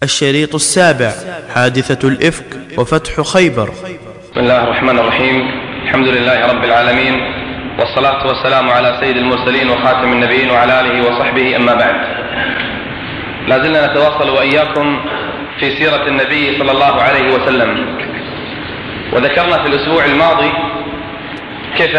الشريط السابع: حادثة الإفك وفتح خيبر. بسم الله الرحمن الرحيم. الحمد لله رب العالمين، والصلاة والسلام على سيد المرسلين وخاتم النبيين وعلى آله وصحبه، أما بعد. لازلنا نتواصل وإياكم في سيرة النبي صلى الله عليه وسلم، وذكرنا في الأسبوع الماضي كيف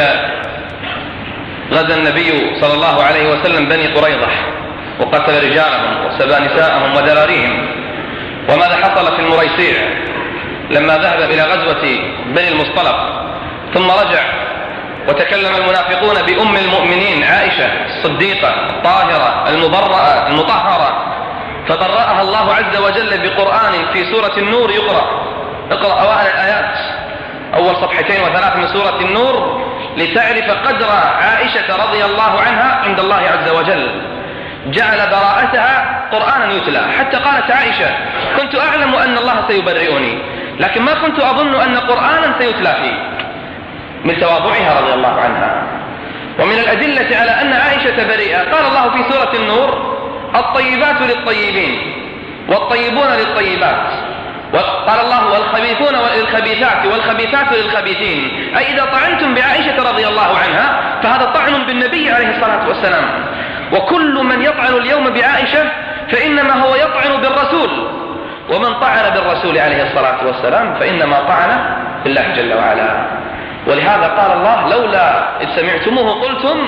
غزا النبي صلى الله عليه وسلم بني قريظة وقتل رجالهم وسبى نساءهم وذراريهم، وماذا حصل في المريسيع لما ذهب إلى غزوة بني المصطلق، ثم رجع وتكلم المنافقون بأم المؤمنين عائشة الصديقة الطاهرة المبرأة المطهرة، فبرأها الله عز وجل بقرآن في سورة النور يقرأ. اقرأ أوائل الآيات، أول صفحتين وثلاث من سورة النور، لتعرف قدر عائشة رضي الله عنها عند الله عز وجل. جعل براءتها قرآنا يتلى، حتى قالت عائشة: كنت أعلم أن الله سيبرئني، لكن ما كنت أظن أن قرآنا سيتلى فيه، من تواضعها رضي الله عنها. ومن الأدلة على أن عائشة بريئة قال الله في سورة النور: الطيبات للطيبين والطيبون للطيبات، وقال الله: والخبيثون للخبيثات والخبيثات للخبيثين. أي إذا طعنتم بعائشة رضي الله عنها فهذا طعن بالنبي عليه الصلاة والسلام، وكل من يطعن اليوم بعائشة فإنما هو يطعن بالرسول، ومن طعن بالرسول عليه الصلاة والسلام فإنما طعن بالله جل وعلا. ولهذا قال الله: لولا إذ سمعتموه قلتم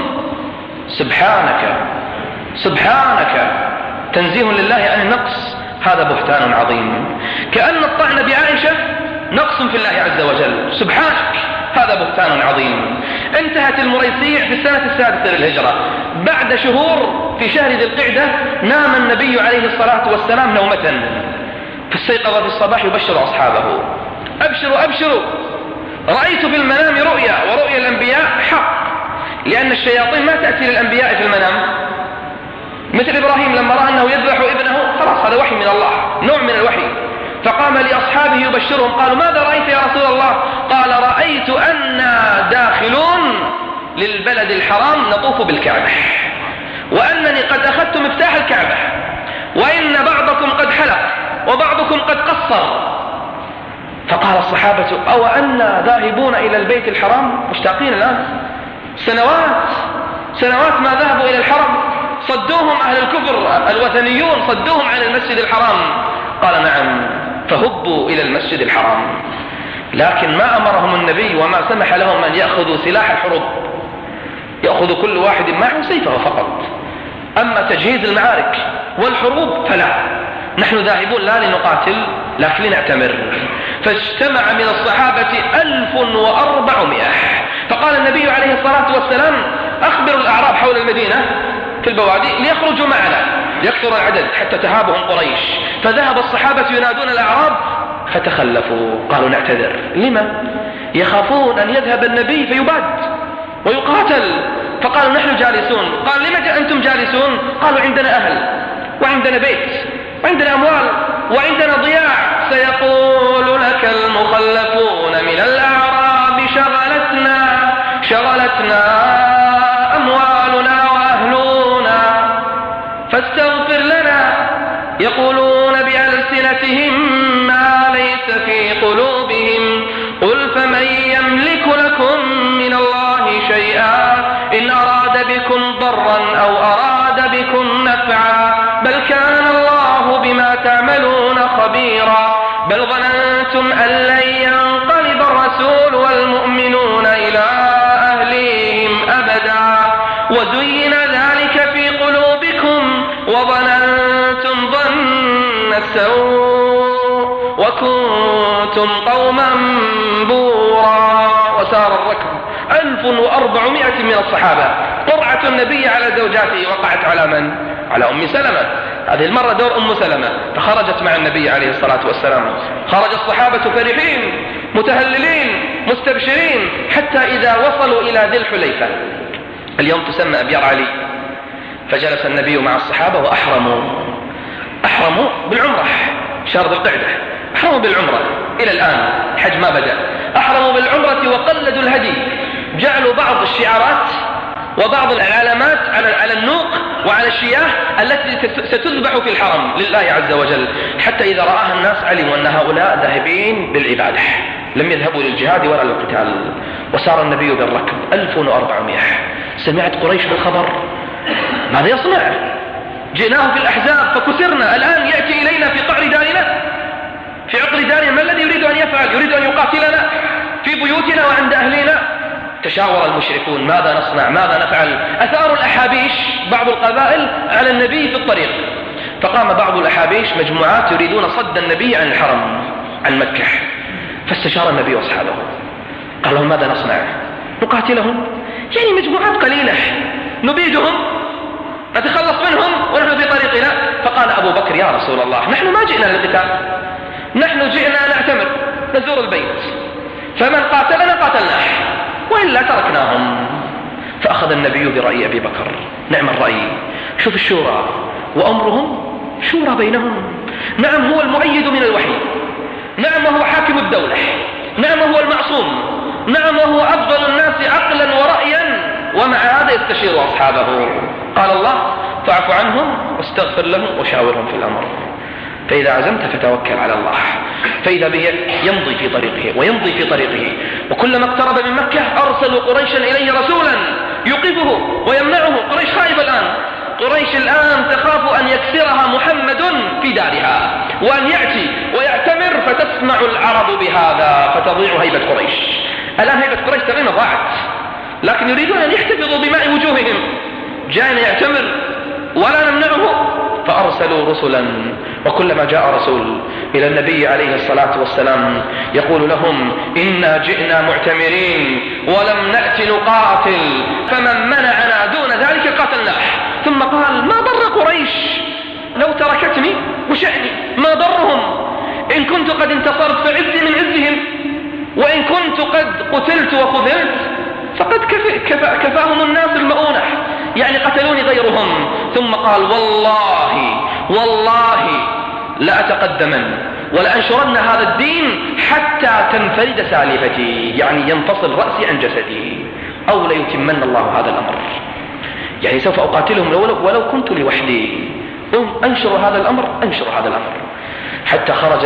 سبحانك سبحانك، تنزيه لله عن النقص، هذا بهتان عظيم. كأن الطعن بعائشة نقص في الله عز وجل، سبحانك، هذا بهتان عظيم. انتهت المريسيع في السنة السادسة للهجرة، بعد شهور في شهر ذي القعدة نام النبي عليه الصلاة والسلام نومة، فاستيقظ في الصباح يبشر أصحابه: أبشروا أبشروا، رأيت في المنام رؤيا، ورؤيا الأنبياء حق، لأن الشياطين ما تأتي للأنبياء في المنام، مثل إبراهيم لما رأى أنه يذبح ابنه، خلاص هذا وحي من الله، نوع من الوحي، فقام لأصحابه يبشرهم. قالوا: ماذا رأيت يا رسول الله؟ قال: رأيت أننا داخلون للبلد الحرام نطوف بالكعبة، وأنني قد أخذت مفتاح الكعبة، وإن بعضكم قد حلق وبعضكم قد قصر. فقال الصحابة: أو أننا ذاهبون إلى البيت الحرام؟ مشتاقين الآن، سنوات ما ذهبوا إلى الحرم، صدوهم أهل الكفر الوثنيون، صدوهم عن المسجد الحرام. قال: نعم، فهبوا إلى المسجد الحرام، لكن ما أمرهم النبي وما سمح لهم أن يأخذوا سلاح الحروب، يأخذ كل واحد معه سيفه فقط. أما تجهيز المعارك والحروب فلا، نحن ذاهبون لا لنقاتل لكن لنعتمر. فاجتمع من الصحابة 1400. فقال النبي عليه الصلاة والسلام: أخبروا الأعراب حول المدينة في البوادي ليخرجوا معنا، يكثر العدد حتى تهابهم قريش. فذهب الصحابة ينادون الأعراب فتخلفوا، قالوا: نعتذر. لما؟ يخافون أن يذهب النبي فيباد ويقاتل. فقالوا: نحن جالسون. قال: لما أنتم جالسون؟ قالوا: عندنا أهل وعندنا بيت وعندنا أموال وعندنا ضياع. سيقول لك المخلفون من الأعراب شغلتنا أموالنا وأهلنا فاستغفر لنا، يقولون بألسنتهم ما ليس في قلوبهم، قل فمن يملك لكم من الله شيئا إن أراد بكم ضرا أو أراد بكم نفعا، بل كان الله بما تعملون خبيرا، بل ظننتم أن لن ينقلب الرسول والمؤمنون إلى أهليهم أبدا، وزين ذلك في قلوبكم وظننتم ظن السوء وكنتم قوما بورا. وسار الركب 1400 من الصحابة. قرعة النبي على زوجاته وقعت على من؟ على أم سلمة. هذه المرة دور أم سلمة، فخرجت مع النبي عليه الصلاة والسلام. خرج الصحابة فرحين متهللين مستبشرين، حتى إذا وصلوا إلى ذي الحليفة، اليوم تسمى أبيار علي، فجلس النبي مع الصحابة وأحرموا بالعمرة، شهر ذي القعدة، أحرموا بالعمرة إلى الآن، الحج ما بدأ. أحرموا بالعمرة وقلدوا الهدي، جعلوا بعض الشعارات وبعض العلامات على النوق وعلى الشياه التي ستذبح في الحرم لله عز وجل، حتى إذا رآها الناس علموا أن هؤلاء ذاهبين بالعبادة لم يذهبوا للجهاد ولا للقتال. وسار النبي بالركب 1400. سمعت قريش بالخبر، ماذا يصنع؟ جئناه في الأحزاب فكسرنا، الآن يأتي إلينا في قعر دارنا، في عقر دارنا، ما الذي يريد أن يفعل؟ يريد أن يقاتلنا في بيوتنا وعند أهلنا. تشاور المشركون ماذا نصنع، ماذا نفعل. أثاروا الأحابيش بعض القبائل على النبي في الطريق، فقام بعض الأحابيش مجموعات يريدون صد النبي عن الحرم عن مكة. فاستشار النبي وأصحابه، قال لهم ماذا نصنع؟ نقاتلهم؟ يعني مجموعات قليلة نبيدهم نتخلص منهم ونحن في طريقنا. فقال أبو بكر يا رسول الله نحن ما جئنا للقتال، نحن جئنا نعتمر نزور البيت، فمن قاتلنا قاتلناه وإلا تركناهم. فأخذ النبي برأي أبي بكر، نعم الرأي، شوف الشورى وأمرهم شورى بينهم. نعم هو المؤيد من الوحي، نعم وهو حاكم الدولة، نعم وهو المعصوم، نعم وهو أفضل الناس عقلا ورأيا، ومع هذا يستشير أصحابه. قال الله فاعف عنهم واستغفر لهم وشاورهم في الأمر، فإذا عزمت فتوكل على الله. فإذا به يمضي في طريقه ويمضي في طريقه، وكلما اقترب من مكة أرسلوا قريشا إليه رسولا يوقفه ويمنعه. قريش خائف الآن، قريش الآن تخاف أن يكسرها محمد في دارها وأن يأتي ويعتمر فتسمع العرب بهذا فتضيع هيبة قريش. الآن هيبة قريش تقريبا ضاعت، لكن يريدون أن يحتفظوا بماء وجوههم. جاءنا يعتمر ولا نمنعه، فأرسلوا رسلا، وكلما جاء رسول إلى النبي عليه الصلاة والسلام يقول لهم إنا جئنا معتمرين ولم نأت نقاتل، فمن منعنا دون ذلك قاتلناه. ثم قال ما ضر قريش لو تركتني وشأني، ما ضرهم إن كنت قد انتصرت فعزي من عزهم، وإن كنت قد قتلت وخذلت فقد كفاهم الناس المؤونة، يعني قتلوني غيرهم. ثم قال والله لأتقدمن ولأنشرن هذا الدين حتى تنفرد سالفتي، يعني ينفصل رأسي عن جسدي، أو ليتمن الله هذا الأمر، يعني سوف أقاتلهم ولو كنت لوحدي. أنشر هذا الأمر. حتى خرج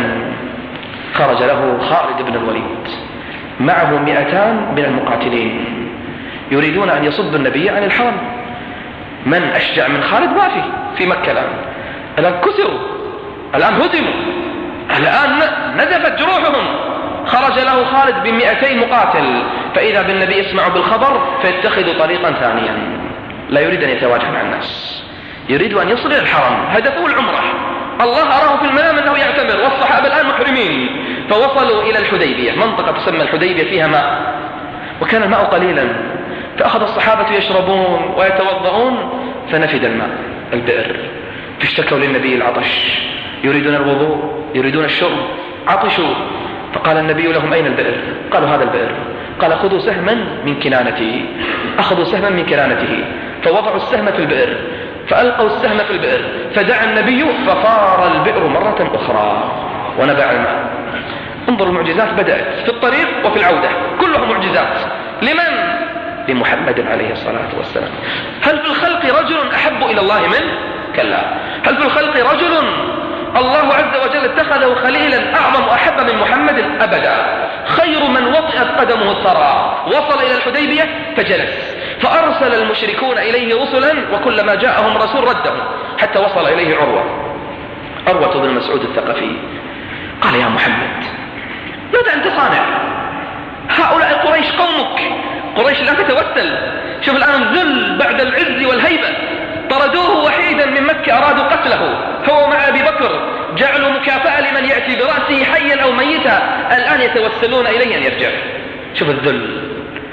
له خالد بن الوليد معه 200 من المقاتلين يريدون أن يصدوا النبي عن الحرم. من أشجع من خالد؟ ما في مكة الآن كسروا، الآن هزموا، الآن نزفت جروحهم. خرج له خالد ب200 مقاتل، فإذا بالنبي يسمع بالخبر فيتخذ طريقا ثانيا، لا يريد أن يتواجه مع الناس، يريد أن يصل إلى الحرم، هدفه العمرة. الله أراه في المنام أنه يعتمر، والصحابة الآن محرمين، فوصلوا إلى الحديبية، منطقة تسمى الحديبية فيها ماء، وكان الماء قليلا، فأخذ الصحابة يشربون ويتوضؤون، فنفد الماء البئر، فاشتكوا للنبي العطش، يريدون الوضوء، يريدون الشرب، عطشوا. فقال النبي لهم أين البئر؟ قالوا هذا البئر. قال خذوا سهما من كنانته. أخذوا سهما من كنانته فوضعوا السهم في البئر، فألقوا السهم في البئر، فدعا النبي ففار البئر مرة أخرى ونبع الماء. انظروا المعجزات بدأت في الطريق وفي العودة، كلها معجزات. لمن؟ لمحمد عليه الصلاة والسلام. هل في الخلق رجل أحب إلى الله منه؟ كلا. هل في الخلق رجل الله عز وجل اتخذه خليلا أعظم وأحب من محمد؟ أبدا. خير من وطئت قدمه الثرى. وصل إلى الحديبية فجلس، فأرسل المشركون إليه رسلا، وكلما جاءهم رسول ردهم، حتى وصل إليه عروة بن مسعود الثقفي. قال يا محمد ماذا أنت صانع؟ هؤلاء قريش قومك، قريش الآن تتوتل. شوف الآن الذل بعد العز والهيبة، طردوه وحيدا من مكة، أرادوا قتله هو مع أبي بكر، جعلوا مكافأة لمن يأتي برأسه حيا أو ميتا، الآن يتوسلون إليه أن يرجع. شوف الذل.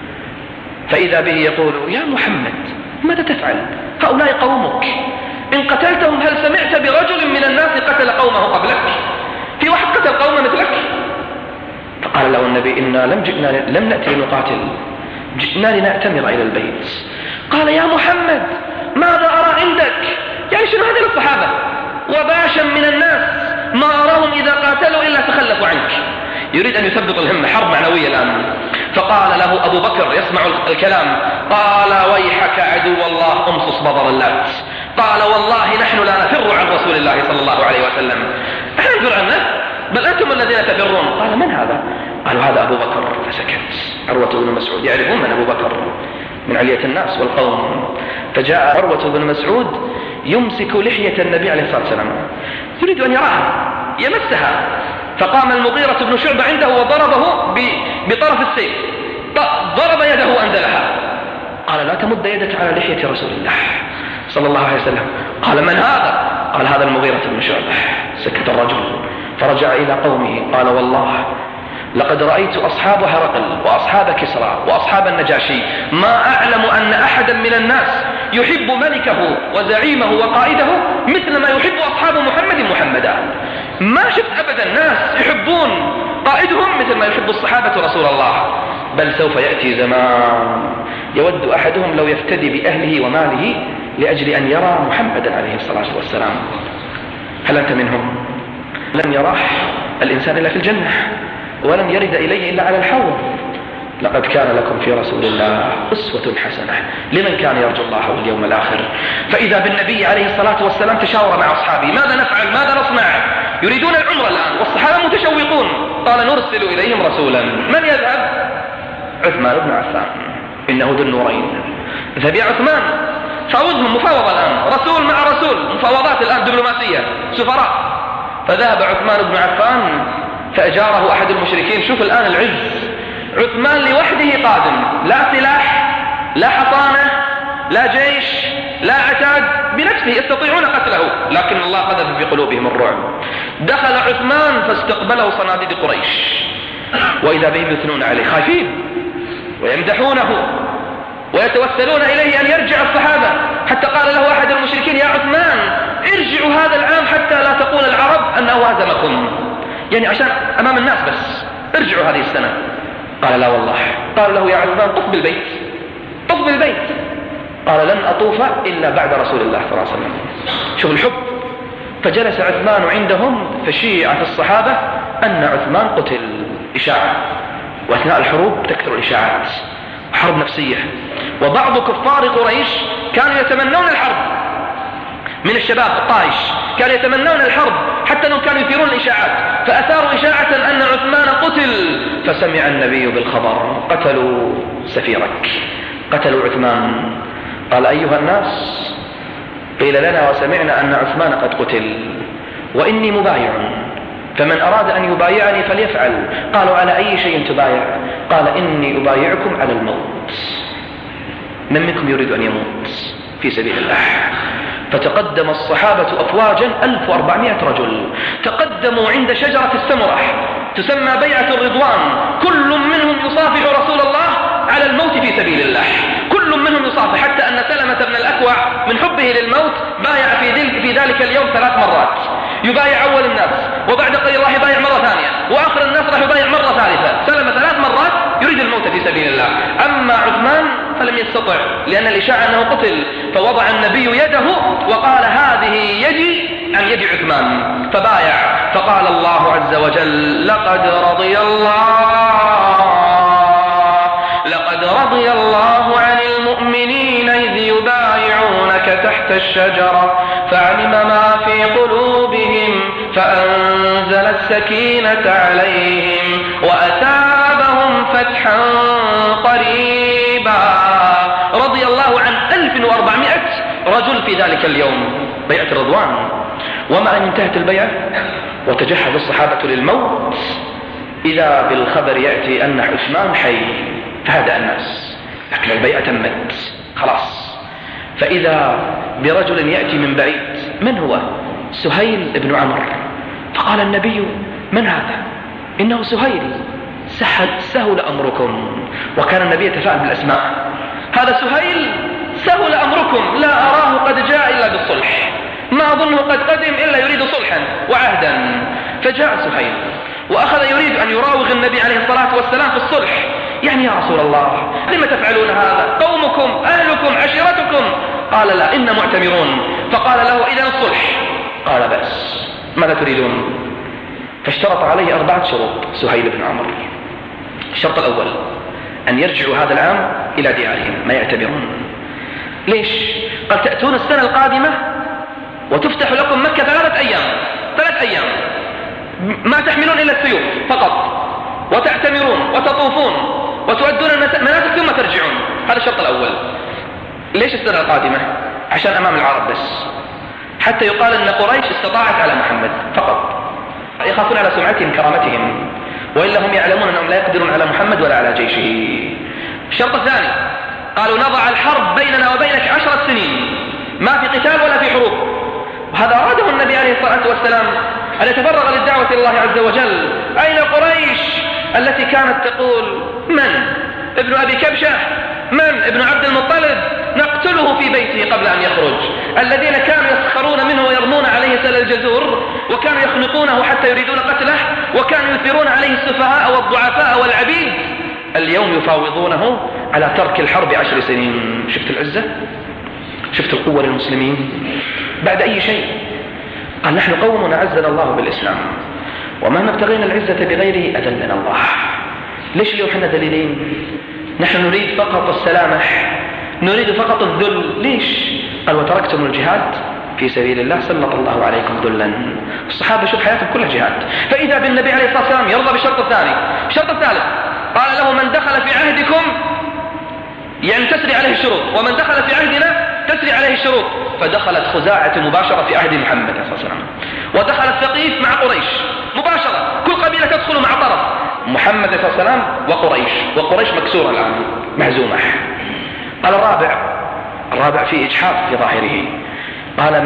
فإذا به يقول يا محمد ماذا تفعل؟ هؤلاء قومك، إن قتلتهم هل سمعت برجل من الناس قتل قومه قبلك؟ في واحد قتل قومه مثلك؟ فقال له النبي إنا لم نأتي لنقاتل، جئنا لنأتمر إلى البيت. قال يا محمد ماذا أرى عندك؟ يعني شنو هذه الصحابة وباشا من الناس ما أراهم إذا قاتلوا إلا تخلفوا عنك. يريد أن يثبط الهمة، حرب معنوية الآن. فقال له أبو بكر يسمع الكلام، قال ويحك عدو الله امصص بضر اللات. قال والله نحن لا نفر عن رسول الله صلى الله عليه وسلم. احنا نفر عنه بل أنتم الذين تفرون. قال من هذا؟ قالوا هذا أبو بكر. فسكت. عروة بن مسعود يعرفون من أبو بكر من علية الناس والقوم. فجاء عروة بن مسعود يمسك لحية النبي عليه الصلاة والسلام يريد أن يراها يمسها. فقام المغيرة بن شعبة عنده وضربه بطرف السيف. ضرب يده وأنزلها. قال لا تمد يدك على لحية رسول الله صلى الله عليه وسلم. قال من هذا؟ قال هذا المغيرة بن شعبة. سكت الرجل فرجع إلى قومه قال والله لقد رأيت أصحاب هرقل وأصحاب كسرى وأصحاب النجاشي ما أعلم أن أحدا من الناس يحب ملكه وزعيمه وقائده مثل ما يحب أصحاب محمدا. ما شفت أبدا ناس يحبون قائدهم مثل ما يحب الصحابة رسول الله. بل سوف يأتي زمان يود أحدهم لو يفتدي بأهله وماله لأجل أن يرى محمدا عليه الصلاة والسلام. هل أنت منهم؟ لم يراه الإنسان إلا في الجنة ولم يرد إليه إلا على الحوض. لقد كان لكم في رسول الله أسوة حسنة لمن كان يرجو الله واليوم الآخر. فإذا بالنبي عليه الصلاة والسلام تشاور مع أصحابه ماذا نفعل ماذا نصنع. يريدون العمرة الآن والصحابة متشوقون. قال نرسل إليهم رسولا. من يذهب؟ عثمان بن عفان إنه ذو النورين. ذهب يا عثمان. فاوضهم مفاوضة الآن رسول مع رسول مفاوضات الآن دبلوماسية سفراء. فذهب عثمان بن عفان فأجاره أحد المشركين. شوف الآن العز. عثمان لوحده قادم لا سلاح لا حصانة لا جيش لا عتاد بنفسه يستطيعون قتله لكن الله قذف في قلوبهم الرعب. دخل عثمان فاستقبله صناديد قريش وإذا بهم يثنون عليه خايفين ويمدحونه ويتوسلون إليه أن يرجع الصحابة. حتى قال له أحد المشركين يا عثمان ارجعوا هذا العام حتى لا تقول العرب أنه هزمكم. يعني عشان أمام الناس بس ارجعوا هذه السنة. قال لا والله. قال له يا عثمان طف بالبيت طف بالبيت. قال لن أطوف إلا بعد رسول الله صلى الله عليه وسلم. شوف الحب. فجلس عثمان عندهم فشيع في الصحابة أن عثمان قتل. إشاعة. وأثناء الحروب تكثر الإشاعات حرب نفسية. وبعض كفار قريش كانوا يتمنون الحرب من الشباب الطائش كانوا يتمنون الحرب حتى أنهم كانوا يثيرون الإشاعات. فأثاروا إشاعة أن عثمان قتل. فسمع النبي بالخبر قتلوا سفيرك قتلوا عثمان. قال أيها الناس قيل لنا وسمعنا أن عثمان قد قتل وإني مبايع فمن أراد أن يبايعني فليفعل. قالوا على أي شيء تبايع؟ قال إني أبايعكم على الموت. من منكم يريد أن يموت في سبيل الله؟ فتقدم الصحابة أفواجا 1400 رجل تقدموا عند شجرة السمرة تسمى بيعة الرضوان. كل منهم يصافح رسول الله على الموت في سبيل الله. كل منهم يصافح حتى أن سلمة بن الأكوع من حبه للموت بايع في ذلك اليوم 3 مرات. يبايع أول الناس وبعد قليل راح يبايع مرة ثانية وآخر الناس راح يبايع مرة ثالثة. سلمة 3 مرات يريد الموت في سبيل الله. أما عثمان فلم يستطع لأن الإشاعة أنه قتل. فوضع النبي يده وقال هذه يدي عن يد عثمان فبايع. فقال الله عز وجل لقد رضي الله عن المؤمنين إذ يبايعونك تحت الشجرة فعلم ما في قلوبهم فأنزل السكينة عليهم وأثابهم فتحا قريبا. رضي الله عن 1400 رجل في ذلك اليوم بيعة الرضوان. وما أن انتهت البيعة وتجهز الصحابة للموت إذا بالخبر يأتي أن عثمان حي فهدأ الناس لكن البيعة تمت خلاص. فإذا برجل يأتي من بعيد. من هو؟ سهيل بن عمرو. فقال النبي من هذا؟ إنه سهيل سهل أمركم. وكان النبي يتفاعل بالأسماء. هذا سهيل سهل أمركم لا أراه قد جاء إلا بالصلح ما أظنه قد قدم إلا يريد صلحا وعهدا. فجاء سهيل وأخذ يريد أن يراوغ النبي عليه الصلاة والسلام في الصلح. يعني يا رسول الله لما تفعلون هذا؟ قومكم أهلكم عشيرتكم. قال لا إن معتمرون. فقال له إذن الصلح. قال بأس ماذا تريدون؟ فاشترط عليه 4 شروط سهيل بن عمرو. الشرط الأول أن يرجعوا هذا العام إلى ديارهم، ما يعتبرون. ليش؟ قال تأتون السنة القادمة وتفتح لكم مكة 3 أيام ما تحملون إلا السيوف فقط، وتعتمرون وتطوفون وتؤدون المناسك ثم ترجعون. هذا الشرط الأول. ليش السنة القادمة؟ عشان أمام العرب بس، حتى يقال أن قريش استطاعت على محمد فقط، يخافون على سمعتهم كرامتهم، وإلا هم يعلمون أنهم لا يقدرون على محمد ولا على جيشه. الشرط الثاني قالوا نضع الحرب بيننا وبينك 10 سنين، ما في قتال ولا في حروب. وهذا أراده النبي عليه الصلاة والسلام أن يتفرغ للدعوة إلى الله عز وجل. أين قريش التي كانت تقول من ابن أبي كبشة، من ابن عبد المطلب، نقتله في بيته قبل أن يخرج، الذين كانوا يسخرون منه ويرمون عليه سل الجزور، وكانوا يخنقونه حتى يريدون قتله، وكانوا يثيرون عليه السفهاء والضعفاء والعبيد، اليوم يفاوضونه على ترك الحرب 10 سنين. شفت العزة؟ شفت القوة للمسلمين بعد أي شيء؟ قال نحن قوم أعزنا الله بالإسلام، وما نبتغينا العزة بغيره أذلنا الله. ليش اليوم حنا ذليلين؟ نحن نريد فقط السلامح، نريد فقط الذل. ليش؟ قال وتركتم الجهاد في سبيل الله سلط الله عليكم ذلا. الصحابة شوف حياتهم كلها جهاد. فإذا بالنبي عليه الصلاة والسلام يرضى بالشرط الثاني. الشرط الثالث قال له من دخل في عهدكم يعني تسري عليه الشروط، ومن دخل في عهدنا تسري عليه الشروط. فدخلت خزاعة مباشرة في عهد محمد صلى الله عليه وسلم، ودخلت ثقيف مع قريش مباشرة، كل قبيلة تدخل مع طرف. محمد صلى الله عليه وسلم وقريش مكسورة الآن مهزومة. قال الرابع في إجحاف في ظاهره. قال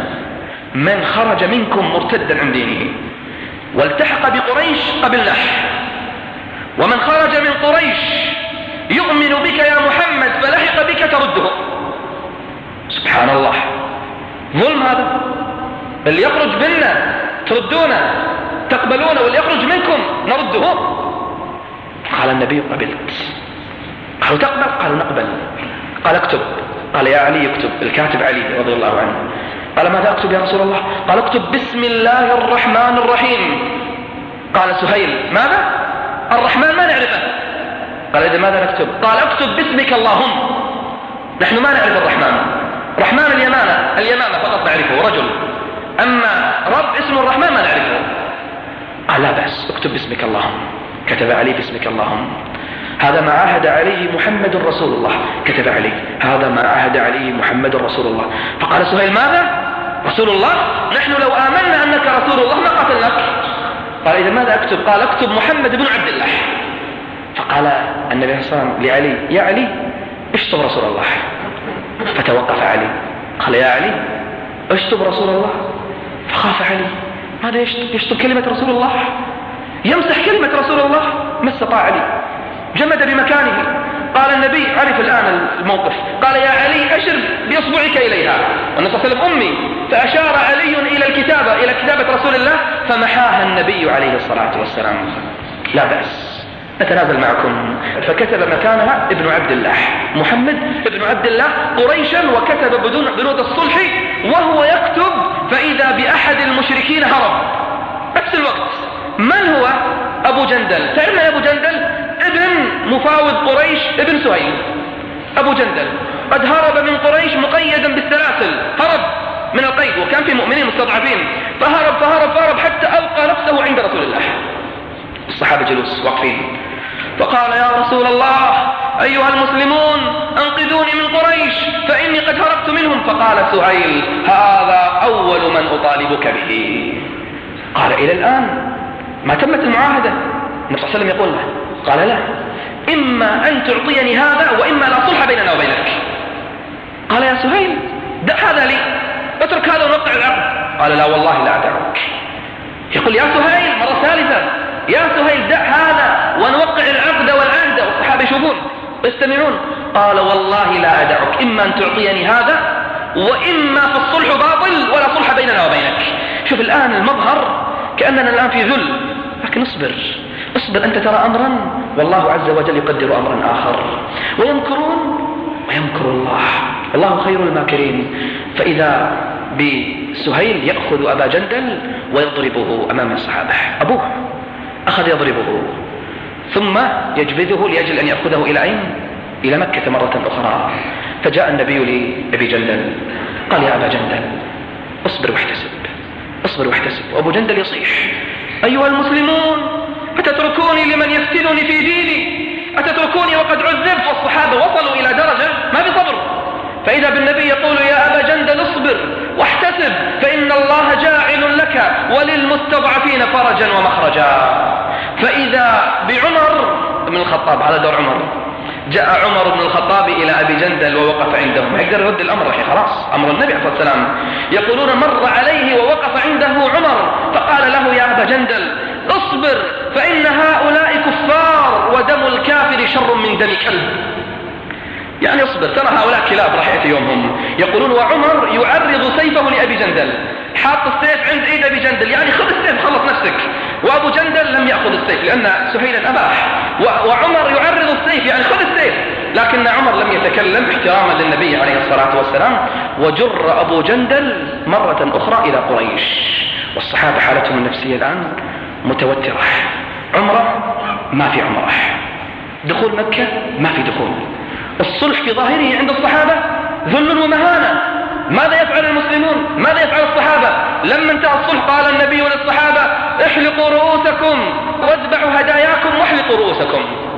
من خرج منكم مرتدا عن دينه والتحق بقريش قبلناه، ومن خرج من قريش يؤمن بك يا محمد فلحق بك ترده. سبحان الله، ظلم هذا. اللي يخرج منا تردونه تقبلونه، واللي يخرج منكم نرده. قال النبي قبلت. قالوا تقبل؟ قالوا نقبل. قال اكتب. قال يا علي اكتب. الكاتب علي رضي الله عنه. قال ماذا اكتب يا رسول الله؟ قال اكتب بسم الله الرحمن الرحيم. قال سهيل ماذا؟ الرحمن ما نعرفه. قال إذا ماذا نكتب؟ قال اكتب باسمك اللهم. نحن ما نعرف الرحمن، رحمن اليمامة فقط نعرفه رجل، أما رب اسم الرحمن ما نعرفه. قال لا بأس اكتب باسمك اللهم. كتب علي باسمك اللهم. هذا ما عهد عليه محمد رسول الله. كتب علي هذا ما عهد عليه محمد رسول الله. فقال سهيل ماذا؟ رسول الله؟ نحن لو آمنا أنك رسول الله ما قتلناك. قال إذا ماذا أكتب؟ قال اكتب محمد بن عبد الله. فقال النبي صلى الله عليه وسلم لعلي يا علي اشتم رسول الله. فتوقف علي قال يا علي اشتم رسول الله. فخاف علي ماذا يشتم كلمة رسول الله، يمسح كلمة رسول الله. ما استطاع علي، جمد بمكانه. قال النبي عرف الآن الموقف. قال يا علي أشر بإصبعك إليها. والنبي صلى الله عليه وسلم أمي، فأشار علي إلى كتابة رسول الله فمحاها النبي عليه الصلاة والسلام. لا بأس نتنازل معكم. فكتب مكانها ابن عبد الله، محمد ابن عبد الله قريشا، وكتب بنود الصلح وهو يكتب فإذا بأحد المشركين هرب. نفس الوقت من هو؟ أبو جندل. تعرفنا أبو جندل ابن مفاوض قريش ابن سهيل. أبو جندل قد هرب من قريش مقيدا بالسلاسل، هرب من القيد، وكان في مؤمنين مستضعفين، فهرب حتى ألقى نفسه عند رسول الله. الصحابة جلوس واقفين. فقال يا رسول الله أيها المسلمون أنقذوني من قريش فإني قد هربت منهم. فقال سهيل هذا أول من أطالبك به. قال إلى الآن ما تمت المعاهدة؟ النبي صلى الله عليه وسلم يقول له قال لا، إما أن تعطيني هذا وإما لا صلح بيننا وبينك. قال يا سهيل دع هذا لي، اترك هذا ونوقع العقد. قال لا والله لا أدعك. يقول يا سهيل مرة ثالثة يا سهيل دع هذا ونوقع العقد والعهد. والصحابة يشوفون يستمعون. قال والله لا أدعك، إما أن تعطيني هذا وإما في الصلح باطل ولا صلح بيننا وبينك. شوف الآن المظهر كأننا الآن في ذل، لكن اصبر أنت ترى أمرا والله عز وجل يقدر أمرا آخر. ويمكرون ويمكر الله خير الماكرين. فإذا بسهيل يأخذ أبا جندل ويضربه أمام الصحابة. أبوه أخذ يضربه ثم يجبذه لأجل أن يأخذه إلى أين؟ إلى مكة مرة أخرى. فجاء النبي لأبي جندل قال يا أبا جندل اصبر واحتسب، اصبر واحتسب. وأبو جندل يصيح أيها المسلمون أتتركوني لمن يفتنني في ديني؟ أتتركوني وقد عذبت؟ والصحابة وصلوا إلى درجة ما بصبر. فإذا بالنبي يقول يا أبا جندل اصبر واحتسب فإن الله جاعل لك وللمستضعفين فرجا ومخرجا. فإذا بعمر بن الخطاب، هذا دور عمر، جاء عمر بن الخطاب إلى أبي جندل ووقف عنده، ما يقدر يرد الأمر الحين خلاص أمر النبي عليه الصلاة والسلام. يقولون مر عليه ووقف عنده عمر فقال له يا أبا جندل اصبر فإن هؤلاء كفار ودم الكافر شر من دم كلب. يعني اصبر ترى هؤلاء كلاب راح يأتي يومهم. يقولون وعمر يعرض سيفه لأبي جندل، حاط السيف عند ايد أبي جندل يعني خذ السيف خلص نفسك. وأبو جندل لم يأخذ السيف لأن سهيلا أباح، وعمر يعرض السيف يعني خذ السيف، لكن عمر لم يتكلم احتراما للنبي عليه الصلاة والسلام. وجر أبو جندل مرة أخرى إلى قريش. والصحابة حالتهم النفسية الآن متوترة. عمره ما في عمره، دخول مكة ما في دخول. الصلح في ظاهره عند الصحابة ذل ومهانة. ماذا يفعل المسلمون؟ ماذا يفعل الصحابة؟ لما انتهى الصلح قال النبي للصحابة احلقوا رؤوسكم واذبحوا هداياكم واحلقوا رؤوسكم.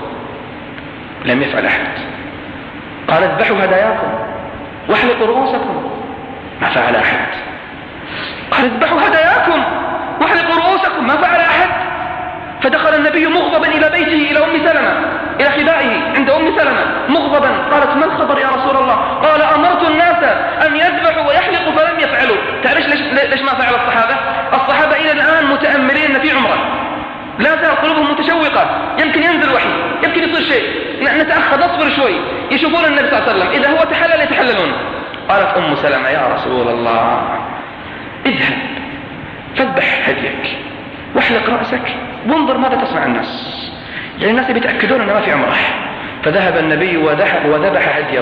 لم يفعل أحد. قال اذبحوا هداياكم واحلقوا رؤوسكم، ما فعل أحد. قال اذبحوا هداياكم واحلقوا رؤوسكم، ما فعل أحد. فدخل النبي مغضبا إلى بيته إلى أم سلمة، إلى خبائه عند أم سلمة مغضبا. قالت ما الخبر يا رسول الله؟ قال أمرت الناس أن يذبحوا ويحلقوا فلم يفعلوا. تعرف ليش ما فعل الصحابة؟ الصحابة إلى الآن متأملين في عمره، لا زال قلوبهم متشوقة، يمكن ينزل وحي، يمكن يصير شيء، نتأخذ نصبر شوي. يشوفون النبي صلى الله عليه وسلم إذا هو تحلل يتحللون. قالت أم سلمة يا رسول الله اذهب فاذبح هديك واحلق رأسك وانظر ماذا تصنع الناس، يعني الناس بيتأكدون أنه ما في عمره. فذهب النبي وذبح هديه.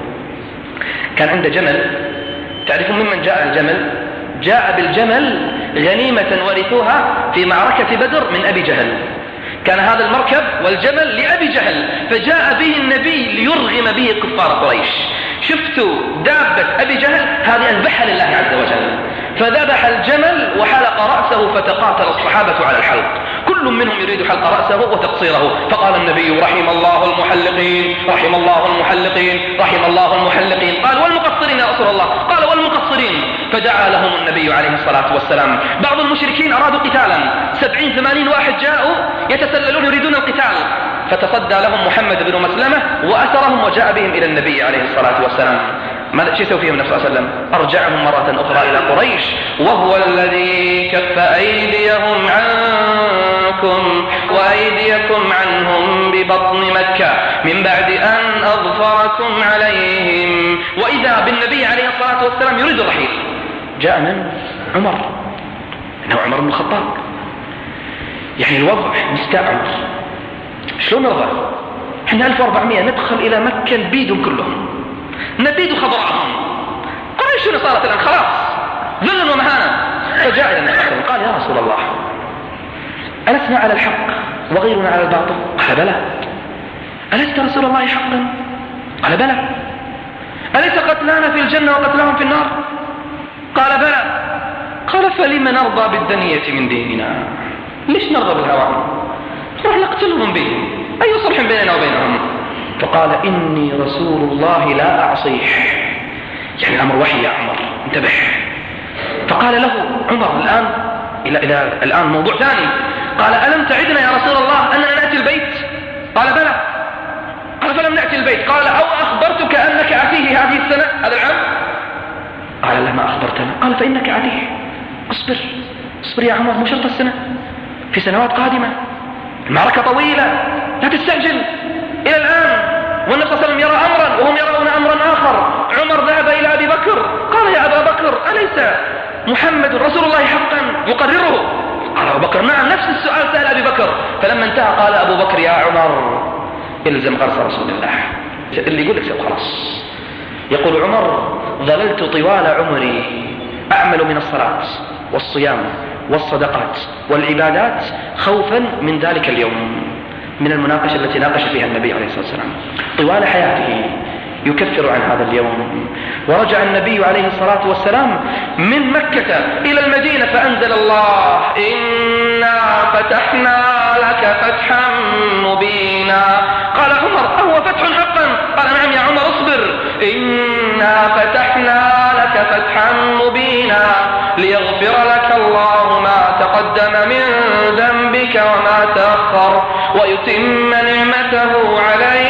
كان عنده جمل، تعرفون ممن جاء الجمل؟ جاء بالجمل غنيمة ورثوها في معركة بدر من أبي جهل. كان هذا المركب والجمل لأبي جهل، فجاء به النبي ليرغم به كفار قريش. شفتوا دابة أبي جهل هذه أذبحها لله عز وجل، فذبح الجمل وحلق رأسه، فتقاتل الصحابة على الحلق، كل منهم يريد حلق رأسه وتقصيره. فقال النبي رحم الله المحلقين، رحم الله المحلقين، رحم الله المحلقين. قال والمقصرين يا رسول الله؟ قال والمقصرين. فدعا لهم النبي عليه الصلاة والسلام. بعض المشركين أرادوا قتالا، 70-80 واحد جاءوا يتسللون يريدون القتال، فتصدى لهم محمد بن مسلمة وأسرهم وجاء بهم إلى النبي عليه الصلاة والسلام. ماذا سوى فيهم النبي صلى الله عليه وسلم؟ أرجعهم مرة أخرى إلى قريش. وهو الذي كف أيديهم عنكم وأيديكم عنهم ببطن مكة من بعد أن أظفركم عليهم. وإذا بالنبي عليه الصلاة والسلام يريد الرحيل، جاء من؟ عمر، إنه عمر بن الخطاب. يعني الوضع مستعمر، شلون نرضى؟ احنا 1400 ندخل إلى مكة نبيدهم كلهم، نبيد خضراءهم. قريش صارت الآن خلاص ذل ومهانة. فجاء إلى النبي قال يا رسول الله ألسنا على الحق وغيرنا على الباطل؟ قال بلى. ألست رسول الله حقا؟ قال بلى. أليس قتلانا في الجنة وقتلاهم في النار؟ قال بلى. قال فلم نرضى بالدنية من ديننا؟ ليش نرضى بالهوى؟ نروح نقتلهم به، أي صلح بيننا وبينهم؟ فقال إني رسول الله لا أعصيه، يعني الأمر وحي يا عمر انتبه. فقال له عمر إلى الآن موضوع ثاني. قال ألم تعدنا يا رسول الله أننا نأتي البيت؟ قال بلى. قال فلم نأتي البيت. قال أو أخبرتك أنك أتيه هذه السنة هذا العام؟ قال لا ما أخبرتنا. قال فإنك أتيه، اصبر يا عمر، مو شرط السنة، في سنوات قادمة، المعركة طويلة، لا تستعجل. إلى الآن والنبي صلى الله عليه وسلم يرى أمرا وهم يرون أمرا آخر. عمر ذهب إلى أبي بكر قال يا أبا بكر أليس محمد رسول الله حقا يقرره؟ قال أبو بكر نعم. نفس السؤال سأل أبي بكر. فلما انتهى قال أبو بكر يا عمر إلزم غرس رسول الله، اللي يقول لك سوى خلاص. يقول عمر ظللت طوال عمري أعمل من الصلاة والصيام والصدقات والعبادات خوفا من ذلك اليوم. من المناقشة التي ناقش فيها النبي عليه الصلاة والسلام طوال حياته يكفر عن هذا اليوم. ورجع النبي عليه الصلاة والسلام من مكة إلى المدينة فأنزل الله إنا فتحنا لك فتحا مبينا. قال عمر أهو فتح حقا؟ قال نعم يا عمر اصبر، إنا فتحنا لك فتحا مبينا ليغفر لك الله ما تقدم من ذنبك وما تأخر ويتم نعمته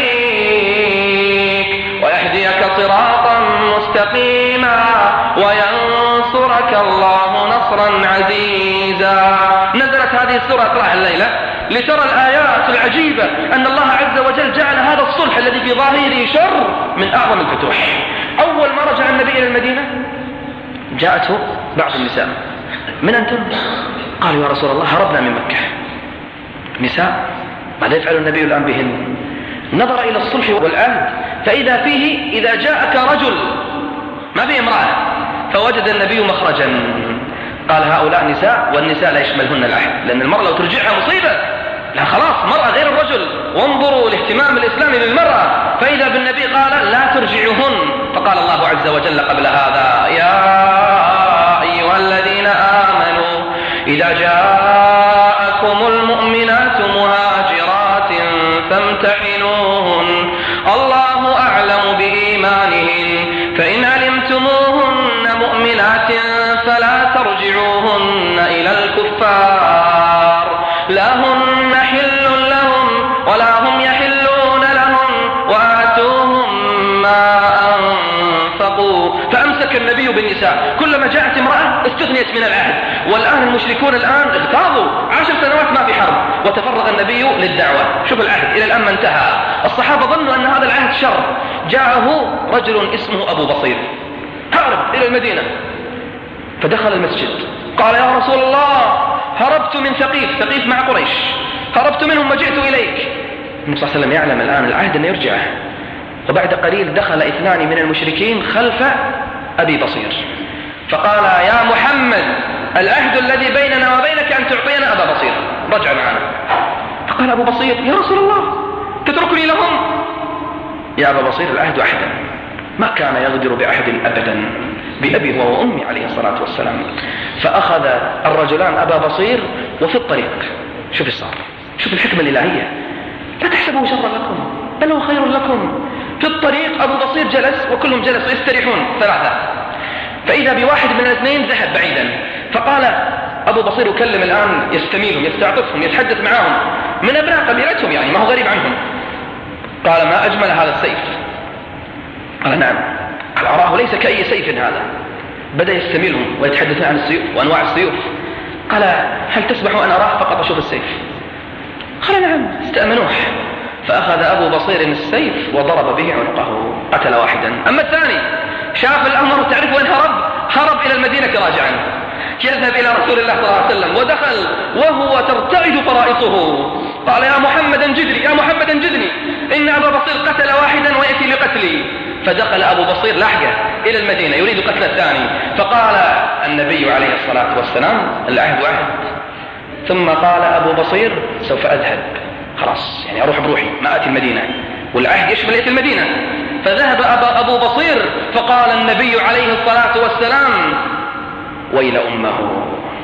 عليك ويهديك صراطا مستقيما وينصرك الله نصرا عزيزا. نزلت هذه السورة اقرأها الليلة لترى الآيات العجيبة أن الله عز وجل جعل هذا الصلح الذي في ظاهره شر من أعظم الفتوح. أول ما رجع النبي إلى المدينة جاءته بعض النساء، من أنتم؟ قالوا يا رسول الله هربنا من مكة. نساء ماذا يفعل النبي الآن بهن؟ نظر إلى الصلح والعهد فإذا فيه إذا جاءك رجل ما فيه امرأة فوجد النبي مخرجا. قال هؤلاء نساء والنساء لا يشملهن العهد، لأن المرأة لو ترجعها مصيبة، لا خلاص مرأة غير الرجل. وانظروا الاهتمام الإسلامي بالمرأة. فإذا بالنبي قال لا ترجعهن، فقال الله عز وجل قبل هذا يا أيها الذين آمنوا إذا جاءكم المؤمنات مهاجرات فامتحنوهن الله أعلم بإيمانهن فإن علمتموهن مؤمنات فلا ترجعوهن إلى الكفار لا هن حل لهم ولا هم يحلون لهم وآتوهم ما أنفقوا. فأمسك النبي بالنساء، كلما جاءت امرأة استثنيت من العهد. والآن المشركون الآن اغتاظوا 10 سنوات ما في حرب وتفرغ النبي للدعوة. شوف العهد إلى الآن ما انتهى. الصحابة ظنوا أن هذا العهد شر. جاءه رجل اسمه أبو بصير هرب إلى المدينة فدخل المسجد قال يا رسول الله هربت من ثقيف مع قريش، هربت منهم وجئت إليك. النبي صلى الله عليه وسلم يعلم الآن العهد أن يرجعه. وبعد قليل دخل 2 من المشركين خلف أبي بصير فقال يا محمد العهد الذي بيننا وبينك أن تعطينا أبا بصير، رجع معنا. فقال أبو بصير يا رسول الله تتركني لهم؟ يا أبا بصير العهد عهدا ما كان يغدر بعهد أبدا بأبي هو وأمي عليه الصلاة والسلام. فأخذ الرجلان أبا بصير وفي الطريق شوف الصار، شوف الحكمة الإلهية، لا تحسبوا شرا لكم بل هو خير لكم. في الطريق أبو بصير جلس وكلهم جلسوا يستريحون 3. فإذا بواحد من الاثنين ذهب بعيدا فقال أبو بصير يكلم الآن يستميلهم يستعطفهم يتحدث معهم من أبناء قبيلتهم يعني ما هو غريب عنهم. قال ما أجمل هذا السيف. قال نعم. قال أراه ليس كأي سيف هذا. بدأ يستميلهم ويتحدثون عن السيوف وأنواع السيوف. قال هل تسمح أن أراه فقط أشوف السيف؟ قال نعم. استأمنوه. فأخذ أبو بصير السيف وضرب به عنقه قتل واحدا. أما الثاني شاف الأمر تعرف وين هرب إلى المدينة راجعا يذهب إلى رسول الله صلى الله عليه وسلم ودخل وهو ترتعد فرائصه. قال يا محمد انجدني يا محمد انجدني إن أبا بصير قتل واحدا ويأتي لقتلي. فدخل أبو بصير لحقه إلى المدينة يريد قتل الثاني. فقال النبي عليه الصلاة والسلام العهد عهد. ثم قال أبو بصير سوف أذهب خلاص يعني أروح بروحي ما أتي المدينة والعهد يشمل يأتي المدينة. فذهب أبو بصير فقال النبي عليه الصلاة والسلام ويل أمه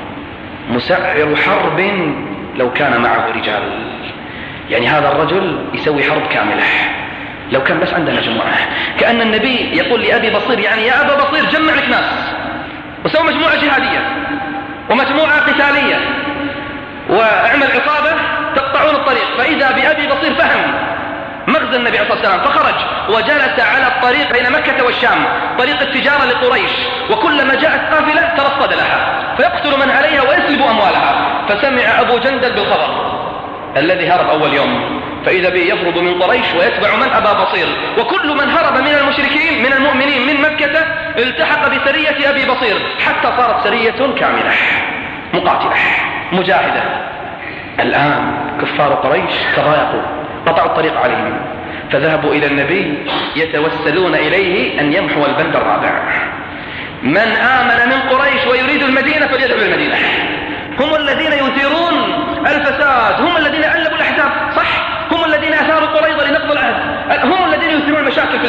مسعر حرب لو كان معه رجال. يعني هذا الرجل يسوي حرب كاملة لو كان بس عندنا مجموعة. كأن النبي يقول لأبي بصير يعني يا أبا بصير جمع لك ناس وسوي مجموعة جهادية ومجموعة قتالية واعمل عصابة تقطعون الطريق. فإذا بأبي بصير فهم مغزى النبي عليه الصلاة والسلام فخرج وجلس على الطريق بين مكة والشام طريق التجارة لقريش وكلما جاءت قافلة ترصد لها فيقتل من عليها ويسلب أموالها. فسمع أبو جندل بالخبر الذي هرب أول يوم فإذا به يفرض من قريش ويتبع من أبا بصير. وكل من هرب من المشركين من المؤمنين من مكة التحق بسرية أبي بصير حتى صارت سرية كاملة مقاتلة مجاهدة. الآن كفار قريش تضايقوا قطعوا الطريق عليهم فذهبوا إلى النبي يتوسلون إليه أن يمحو البند الرابع. من آمن من قريش ويريد المدينة فليذهب إلى المدينة. هم الذين يثيرون الفساد هم الذين ألبوا الأحزاب صح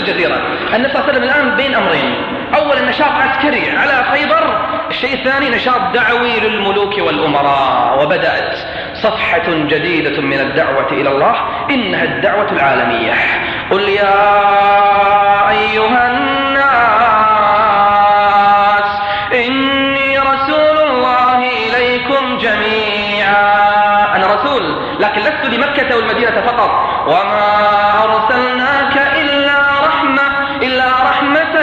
الجزيرة. النبي صلى الله عليه وسلم الآن بين أمرين: أولا نشاط عسكري على خيبر، الشيء الثاني نشاط دعوي للملوك والأمراء. وبدأت صفحة جديدة من الدعوة إلى الله، إنها الدعوة العالمية. قل يا أيها الناس إني رسول الله إليكم جميعا. أنا رسول، لكن لست لمكة والمدينة فقط. وما أرسلناك إلا رحمة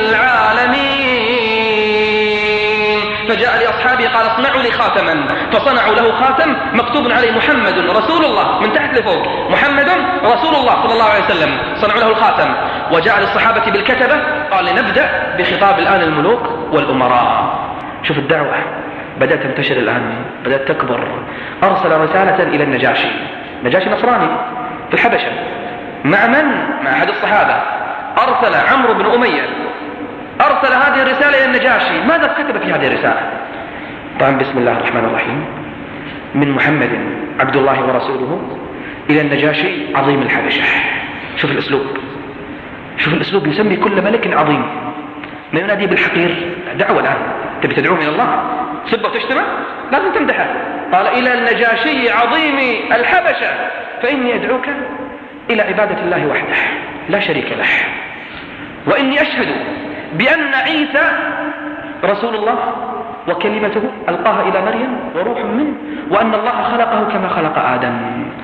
للعالمين. فجاء لأصحابه قال: اصنعوا لي خاتما، فصنعوا له خاتم مكتوب عليه محمد رسول الله من تحت لفوق، محمد رسول الله صلى الله عليه وسلم. صنعوا له الخاتم. وجاء للصحابة بالكتبة قال: لنبدأ بخطاب الآن الملوك والأمراء. شوف الدعوة بدأت تنتشر الآن، بدأت تكبر. أرسل رسالة إلى النجاشي، نجاشي نصراني في الحبشة. مع من؟ مع أحد الصحابة. أرسل عمرو بن أمية، أرسل هذه الرسالة إلى النجاشي. ماذا كتب في هذه الرسالة؟ طبعا بسم الله الرحمن الرحيم: من محمد عبد الله ورسوله إلى النجاشي عظيم الحبشة. شوف الأسلوب، شوف الأسلوب، يسمي كل ملك عظيم، ما ينادي بالحقير. دعوة الآن، تبي تدعوهم إلى الله، سبه وتشتمه، لازم تمدحه. قال: إلى النجاشي عظيم الحبشة فإني أدعوك إلى عبادة الله وحده لا شريك له، وإني أشهد بأن عيسى رسول الله وكلمته ألقاها إلى مريم وروح منه، وأن الله خلقه كما خلق آدم.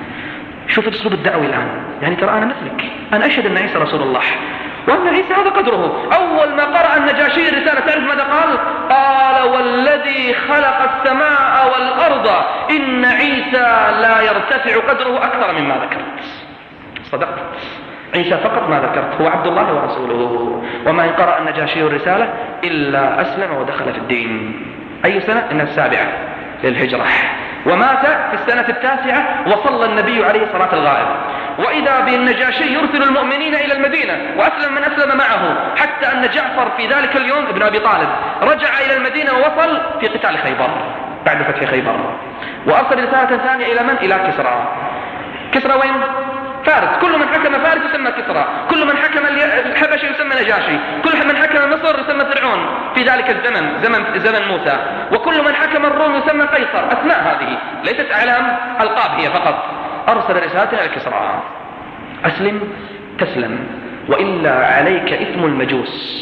شوف أسلوب الدعوة الآن، يعني ترى أنا مثلك، أنا أشهد أن عيسى رسول الله وأن عيسى هذا قدره. أول ما قرأ النجاشي الرسالة تعرف ماذا قال؟ قال: والذي خلق السماء والأرض إن عيسى لا يرتفع قدره أكثر مما ذكرت. صدقت، عيسى فقط ما ذكرت، هو عبد الله ورسوله. وما إن قرأ النجاشي الرسالة إلا أسلم ودخل في الدين. أي سنة؟ إنها 7 للهجرة، ومات في السنة 9 وصلى النبي عليه صلاة الغائب. وإذا بالنجاشي يرسل المؤمنين إلى المدينة، وأسلم من أسلم معه، حتى أن جعفر في ذلك اليوم ابن أبي طالب رجع إلى المدينة ووصل في قتال خيبر بعد فتح خيبر. وأرسل رسالة ثانية إلى من؟ إلى كسرى. كسرى وين؟ فارس. كل من حكم فارس يسمى كسرى، كل من حكم الحبشة يسمى نجاشي، كل من حكم مصر يسمى فرعون في ذلك الزمن، زمن موسى، وكل من حكم الروم يسمى قيصر. أسماء هذه ليست أعلام، ألقاب هي فقط. أرسل رسالة إلى كسرى: أسلم تسلم، وإلا عليك إثم المجوس.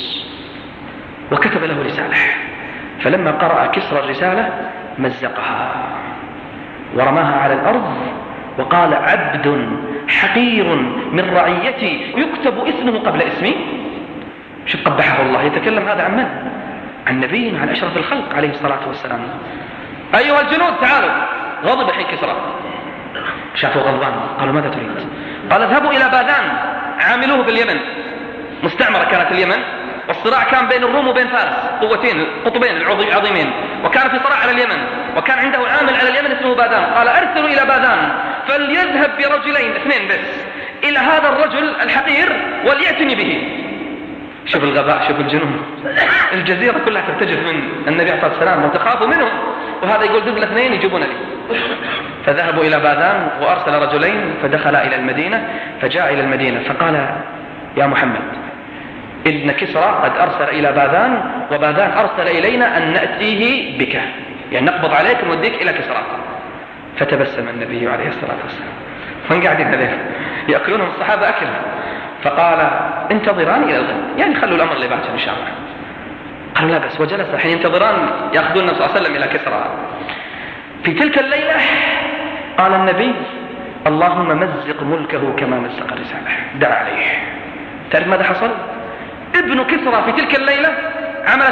وكتب له رسالة. فلما قرأ كسرى الرسالة مزقها ورماها على الأرض وقال: عبد حقير من رعيتي يكتب اسمه قبل اسمي. شوف قبحه الله، يتكلم هذا عن من؟ عن نبي، عن أشرف الخلق عليه الصلاة والسلام. أيها الجنود تعالوا. غضب الحين كسرى، شافوا غضبان، قالوا: ماذا تريد؟ قال: اذهبوا إلى باذان، عاملوه باليمن، مستعمرة كانت اليمن، والصراع كان بين الروم وبين فارس، قوتين قطبين العظيمين، وكان في صراع على اليمن، وكان عنده عامل على اليمن اسمه باذان. قال: أرسلوا إلى باذان فليذهب برجلين 2 بس إلى هذا الرجل الحقير وليأتني به. شوف الغباء، شوف الجنون. الجزيرة كلها ترتجف من النبي عليه الصلاة والسلام وتخاف منه، وهذا يقول: ذب 2 يجيبون لي. فذهبوا إلى باذان وأرسل رجلين فدخلا إلى المدينة. فجاء إلى المدينة فقال: يا محمد، إن كسرى قد أرسل إلى باذان، وباذان أرسل إلينا أن نأتيه بك، يعني نقبض عليك ونوديك إلى كسرى. فتبسم النبي عليه الصلاة والسلام، من قاعدين عليه يأكلونهم الصحابة أكل. فقال: انتظران إلى الغد، يعني خلوا الأمر اللي باكر إن شاء الله. قالوا: لا بس. وجلس حين ينتظران يأخذون النبي صلى الله عليه وسلم إلى كسرى. في تلك الليلة قال النبي: اللهم مزق ملكه كما مزق الرسالة. دعا عليه. تعرف ماذا حصل؟ ابن كسرى في تلك الليلة عمل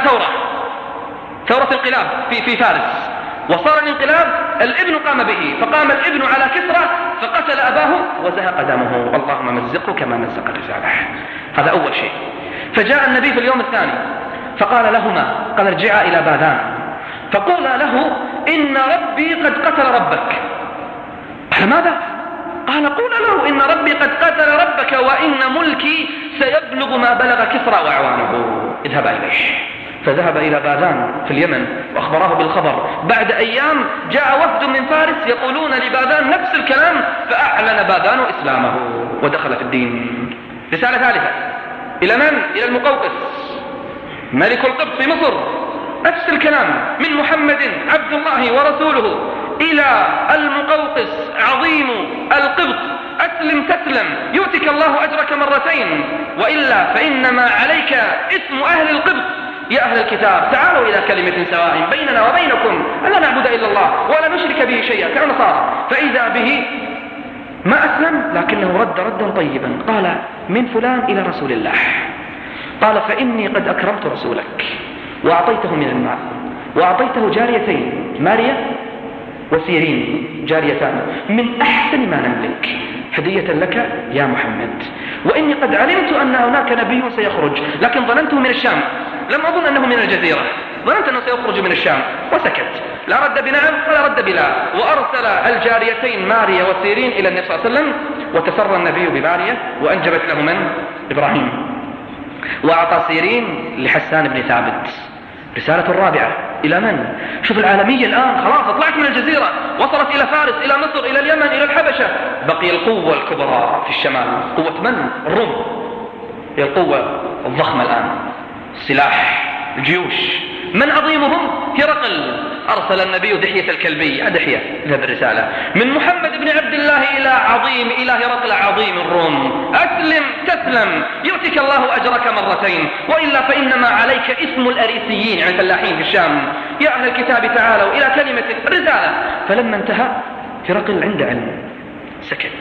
ثورة انقلاب في فارس، وصار الانقلاب الابن قام به، فقام الابن على كسرى فقتل أباه وزهق دمه. اللهم مزقه كما مزق الرسالة. هذا أول شيء. فجاء النبي في اليوم الثاني فقال لهما: قال: ارجعا إلى باذان فقولا له إن ربي قد قتل ربك. قال: ماذا؟ قال: قول له إن ربي قد قتل ربك وإن ملكي سيبلغ ما بلغ كسرى وأعوانه. اذهب إليه. فذهب إلى باذان في اليمن وأخبراه بالخبر. بعد أيام جاء وفد من فارس يقولون لباذان نفس الكلام، فأعلن باذان إسلامه ودخل في الدين. رسالة ثالثة إلى من؟ إلى المقوقس ملك القبط في مصر، نفس الكلام من محمد عبد الله ورسوله إلى المقوقس عظيم القبط، أسلم تسلم يؤتك الله أجرك مرتين، وإلا فإنما عليك اسم أهل القبط. يا أهل الكتاب تعالوا إلى كلمة سواء بيننا وبينكم ألا نعبد إلا الله ولا نشرك به شيئا كالنصارى. فإذا به ما أسلم لكنه رد ردا طيبا، قال من فلان إلى رسول الله، قال فإني قد أكرمت رسولك وأعطيته من المال، وأعطيته جاريتين ماريا وسيرين جاريتان من أحسن ما نملك هدية لك يا محمد، وإني قد علمت أن هناك نبي سيخرج لكن ظننته من الشام، لم أظن أنه من الجزيرة، ظننت أنه سيخرج من الشام، وسكت لا رد بنعم ولا رد بلا. وأرسل الجاريتين ماريا وسيرين إلى النبي صلى الله عليه وسلم، وتسرى النبي بماريا وأنجبت له من؟ إبراهيم. وأعطى سيرين لحسان بن ثابت. رسالة الرابعة إلى من؟ شوف العالمية الآن خلاص طلعت من الجزيرة، وصلت إلى فارس، إلى مصر، إلى اليمن، إلى الحبشة. بقي القوة الكبرى في الشمال، قوة من؟ الروم، هي القوة الضخمة الآن، السلاح، الجيوش. من عظيمهم؟ هرقل. أرسل النبي دحية الكلبي، دحية هذه الرسالة من محمد بن عبد الله إلى هرقل عظيم الروم، أسلم تسلم يؤتك الله أجرك مرتين، وإلا فإنما عليك اسم الأريسيين عن الفلاحين في الشام. يا أهل الكتاب تعالوا إلى كلمة رسالة. فلما انتهى هرقل عند علم سكت،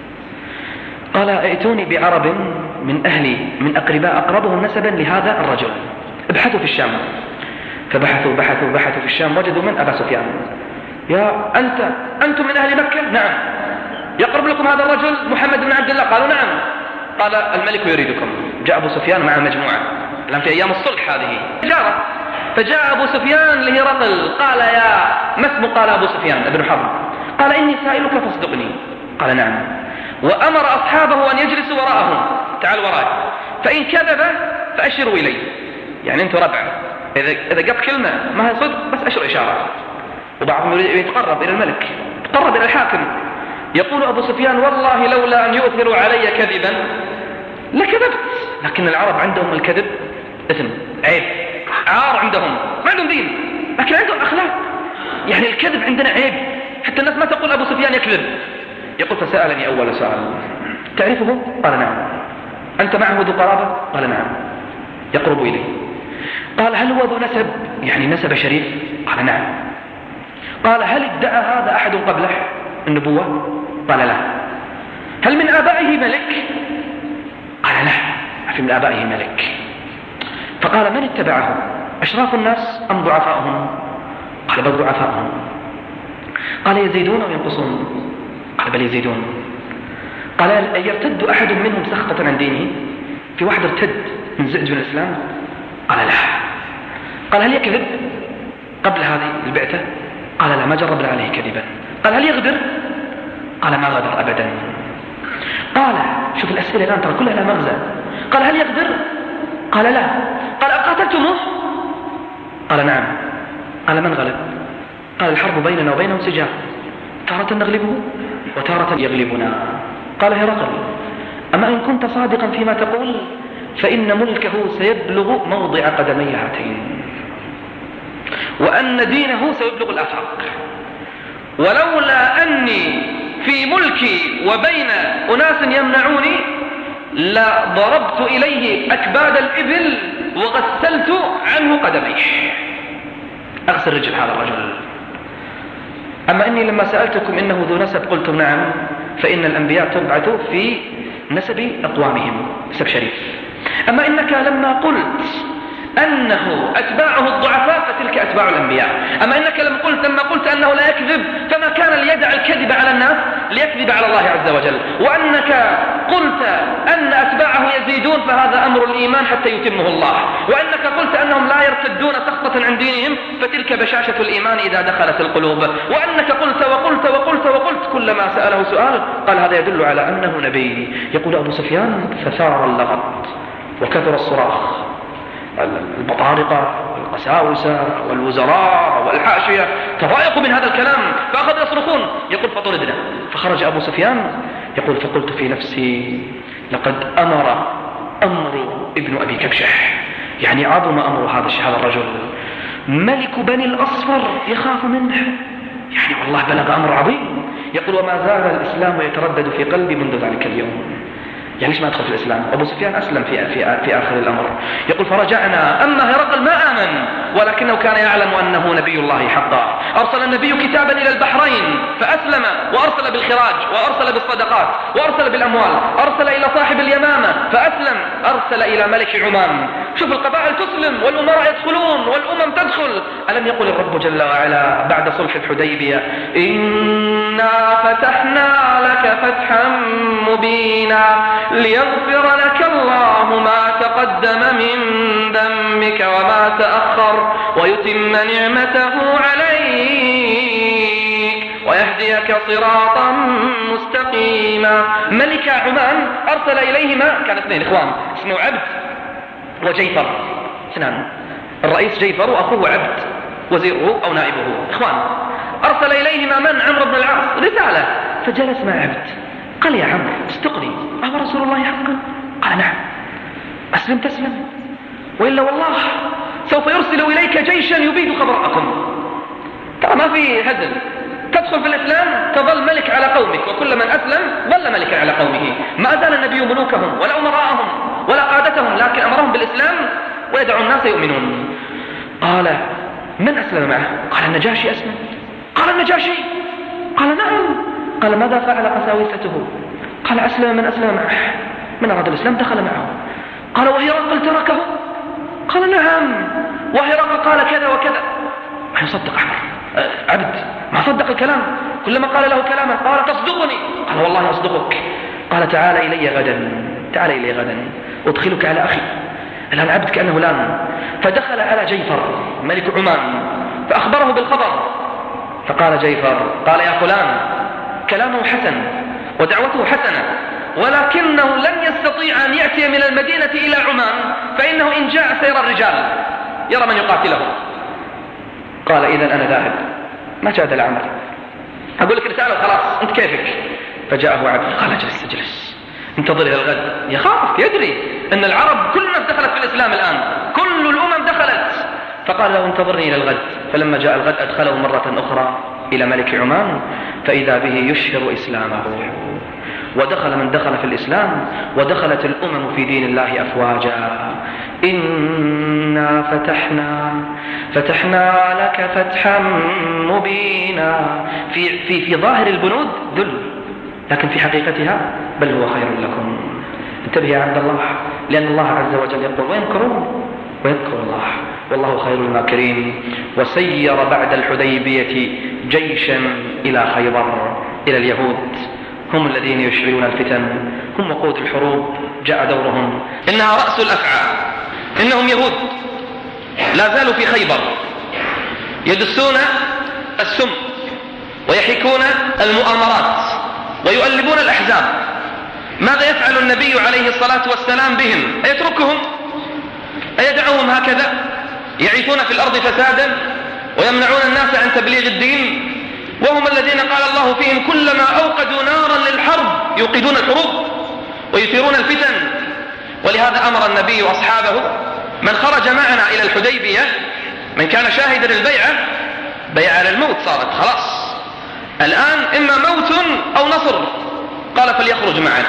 قال ائتوني بعرب من أهلي من أقرباء أقربهم نسبا لهذا الرجل، ابحثوا في الشام. فبحثوا في الشام، وجدوا من؟ أبا سفيان. يا أنتم من أهل مكة؟ نعم. يقرب لكم هذا الرجل محمد بن عبد الله؟ قالوا نعم. قال الملك يريدكم. جاء أبو سفيان مع مجموعة، الآن في أيام الصلح هذه تجارة. فجاء أبو سفيان لهرقل قال ما اسمه؟ قال أبو سفيان ابن حرب. قال إني سائلك فاصدقني. قال نعم. وأمر أصحابه أن يجلسوا وراءه، تعال وراي، فإن كذب فأشروا إليه، يعني أنتوا ربع، إذا قف كلمة ما هي صدق بس أشر إشارة. وبعضهم يتقرب إلى الملك، يتقرب إلى الحاكم. يقول أبو سفيان والله لولا أن يؤثروا علي كذبا لكذبت، لكن العرب عندهم الكذب إثم، عيب، عار، عندهم ما عندهم دين لكن عندهم أخلاق. يعني الكذب عندنا عيب، حتى الناس ما تقول أبو سفيان يكذب. يقول فسألني أول سؤال، تعرفه؟ قال نعم. أنت معه ذو قرابة؟ قال نعم. يقرب إليه. قال هل هو ذو نسب، يعني نسب شريف؟ قال نعم. قال هل ادعى هذا أحد قبله النبوة؟ قال لا. هل من آبائه ملك؟ قال لا، ما في من آبائه ملك. فقال من اتبعه؟ أشراف الناس أم ضعفاؤهم؟ قال بل ضعفاؤهم. قال يزيدون وينقصون؟ قال بل يزيدون. قال يرتد أحد منهم سخطة عن دينه؟ في واحد ارتد من زعج من الإسلام؟ قال لا. قال هل يكذب قبل هذه البعثة؟ قال لا، ما جربنا عليه كذبا. قال هل يغدر؟ قال ما غدر أبدا. قال شوف الأسئلة الآن ترى كلها لها مغزى. قال هل يغدر؟ قال لا. قال أقاتلتموه؟ قال نعم. قال من غلب؟ قال الحرب بيننا وبينه سجال، تارة نغلبه وتارة يغلبنا. قال هرقل أما إن كنت صادقا فيما تقول فإن ملكه سيبلغ موضع قدمي هاتين، وأن دينه سيبلغ الآفاق، ولولا أني في ملكي وبين أناس يمنعوني لضربت إليه أكباد الإبل وغسلت عنه قدميه، أغسل رجل هذا الرجل. أما إني لما سألتكم إنه ذو نسب قلتم نعم، فإن الأنبياء تبعث في نسب أقوامهم، نسب شريف. أما إنك لما قلت أنه أتباعه الضعفاء فتلك أتباع الأنبياء. أما إنك لما قلت أنه لا يكذب فما كان ليدع الكذب على الناس ليكذب على الله عز وجل. وأنك قلت أن أتباعه يزيدون فهذا أمر الإيمان حتى يتمه الله. وأنك قلت أنهم لا يرتدون سخطة عن دينهم فتلك بشاشة الإيمان إذا دخلت القلوب. وأنك قلت وقلت وقلت وقلت، كلما سأله سؤال قال هذا يدل على أنه نبي. يقول أبو سفيان فثار اللغط وكثر الصراخ، البطارقة والقساوسة والوزراء والحاشية تضايقوا من هذا الكلام فأخذوا يصرخون. يقول فطردنا. فخرج أبو سفيان يقول فقلت في نفسي لقد أمر أمر ابن أبي كبشح، يعني عظم أمر هذا الرجل. ملك بني الأصفر يخاف منه، يعني والله بلغ أمر عظيم. يقول وما زال الإسلام يتردد في قلبي منذ ذلك اليوم. يعني ليش ما أدخل في الإسلام؟ أبو سفيان أسلم في آخر الأمر. يقول فرجعنا، أما هرقل ما آمن ولكنه كان يعلم أنه نبي الله حقا. أرسل النبي كتابا إلى البحرين فأسلم، وأرسل بالخراج، وأرسل بالصدقات، وأرسل بالأموال، أرسل إلى صاحب اليمامة فأسلم، أرسل إلى ملك عمان. شوف القبائل تسلم والأمراء يدخلون والأمم تدخل. ألم يقل الرب جل وعلا بعد صلح الحديبية إنا فتحنا لك فتحا مبينا ليغفر لك الله ما تقدم من ذنبك وما تأخر ويتم نعمته عليك ويهديك صراطا مستقيما. ملك عمان أرسل إليهما، كان اثنين إخوان اسمه عبد وجيفر، اثنان، الرئيس جيفر وأخوه عبد وزيره أو نائبه، إخوان. أرسل إليهما من؟ عمرو بن العاص رسالة، فجلس مع عبد قال يا عمرو اصدقني، أهو رسول الله حقا؟ قال نعم. أسلم تسلم، وإلا والله سوف يرسل إليك جيشا يبيد خبركم. ترى ما في هزل، تدخل في الإسلام تظل ملك على قومك، وكل من أسلم ظل ملكا على قومه. ما زال النبي ملوكهم ولا أمراءهم ولا قادتهم، لكن أمرهم بالإسلام ويدعو الناس يؤمنون. قال من أسلم معه؟ قال النجاشي أسلم. قال النجاشي؟ قال نعم. قال ماذا فعل قساوسته؟ قال أسلم من أسلم معه، من أراد الإسلام دخل معه. قال وهرقل تركه؟ قال نعم، وهرقل قال كذا وكذا. ما يصدق عبد، ما صدق الكلام. كلما قال له كلاما قال تصدقني، قال والله أصدقك. قال تعال إلي غدا أدخلك على أخي. الآن عبد كأنه لام، فدخل على جيفر ملك عمان فأخبره بالخبر. فقال جيفر قال يا فلان كلامه حسن ودعوته حسنة، ولكنه لن يستطيع أن يأتي من المدينة إلى عمان، فإنه إن جاء سيرى الرجال يرى من يقاتله. قال إذن أنا ذاهب، ما جادل عمر، أقول لك رسالة وخلاص أنت كيفك. فجاءه عبد قال اجلس انتظر إلى الغد. يخاف، يدري أن العرب كل الناس دخلت في الإسلام الآن، كل الأمم دخلت. فقال له انتظرني إلى الغد. فلما جاء الغد أدخله مرة أخرى إلى ملك عمان، فإذا به يشهر إسلامه، ودخل من دخل في الإسلام، ودخلت الأمم في دين الله أفواجا. إنا فتحنا لك فتحا مبينا. في ظاهر البنود ذل، لكن في حقيقتها بل هو خير لكم. انتبه يا عبد الله، لأن الله عز وجل يقول ويمكرون ويذكر الله والله خير الماكرين. وسير بعد الحديبية جيشا إلى خيبر، إلى اليهود، هم الذين يشعلون الفتن، هم وقود الحروب. جاء دورهم، إنها رأس الأفعى، إنهم يهود لا زالوا في خيبر يدسون السم ويحكون المؤامرات ويؤلبون الأحزاب. ماذا يفعل النبي عليه الصلاة والسلام بهم؟ أيتركهم؟ أيدعوهم هكذا يعيثون في الأرض فسادا ويمنعون الناس عن تبليغ الدين، وهم الذين قال الله فيهم كلما أوقدوا نارا للحرب يوقدون الحروب ويثيرون الفتن. ولهذا أمر النبي أصحابه من خرج معنا إلى الحديبية، من كان شاهدا البيعة، بيع على الموت صارت خلاص، الآن إما موت أو نصر، قال فليخرج معنا.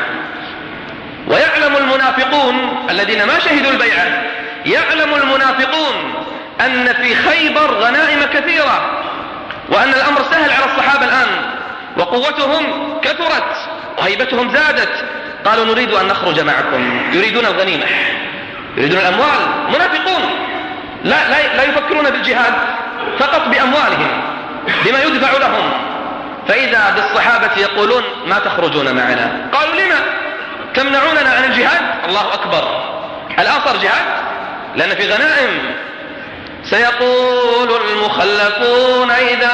ويعلم المنافقون الذين ما شهدوا البيعة، يعلم المنافقون أن في خيبر غنائم كثيرة، وأن الأمر سهل على الصحابة الآن، وقوتهم كثرت وهيبتهم زادت. قالوا نريد أن نخرج معكم، يريدون الغنيمة، يريدون الأموال. منافقون لا يفكرون بالجهاد، فقط بأموالهم، بما يدفع لهم. فإذا بالصحابة يقولون ما تخرجون معنا، قالوا لما تمنعوننا عن الجهاد؟ الله أكبر، الآن صار جهاد لأن في غنائم. سيقول المخلفون إذا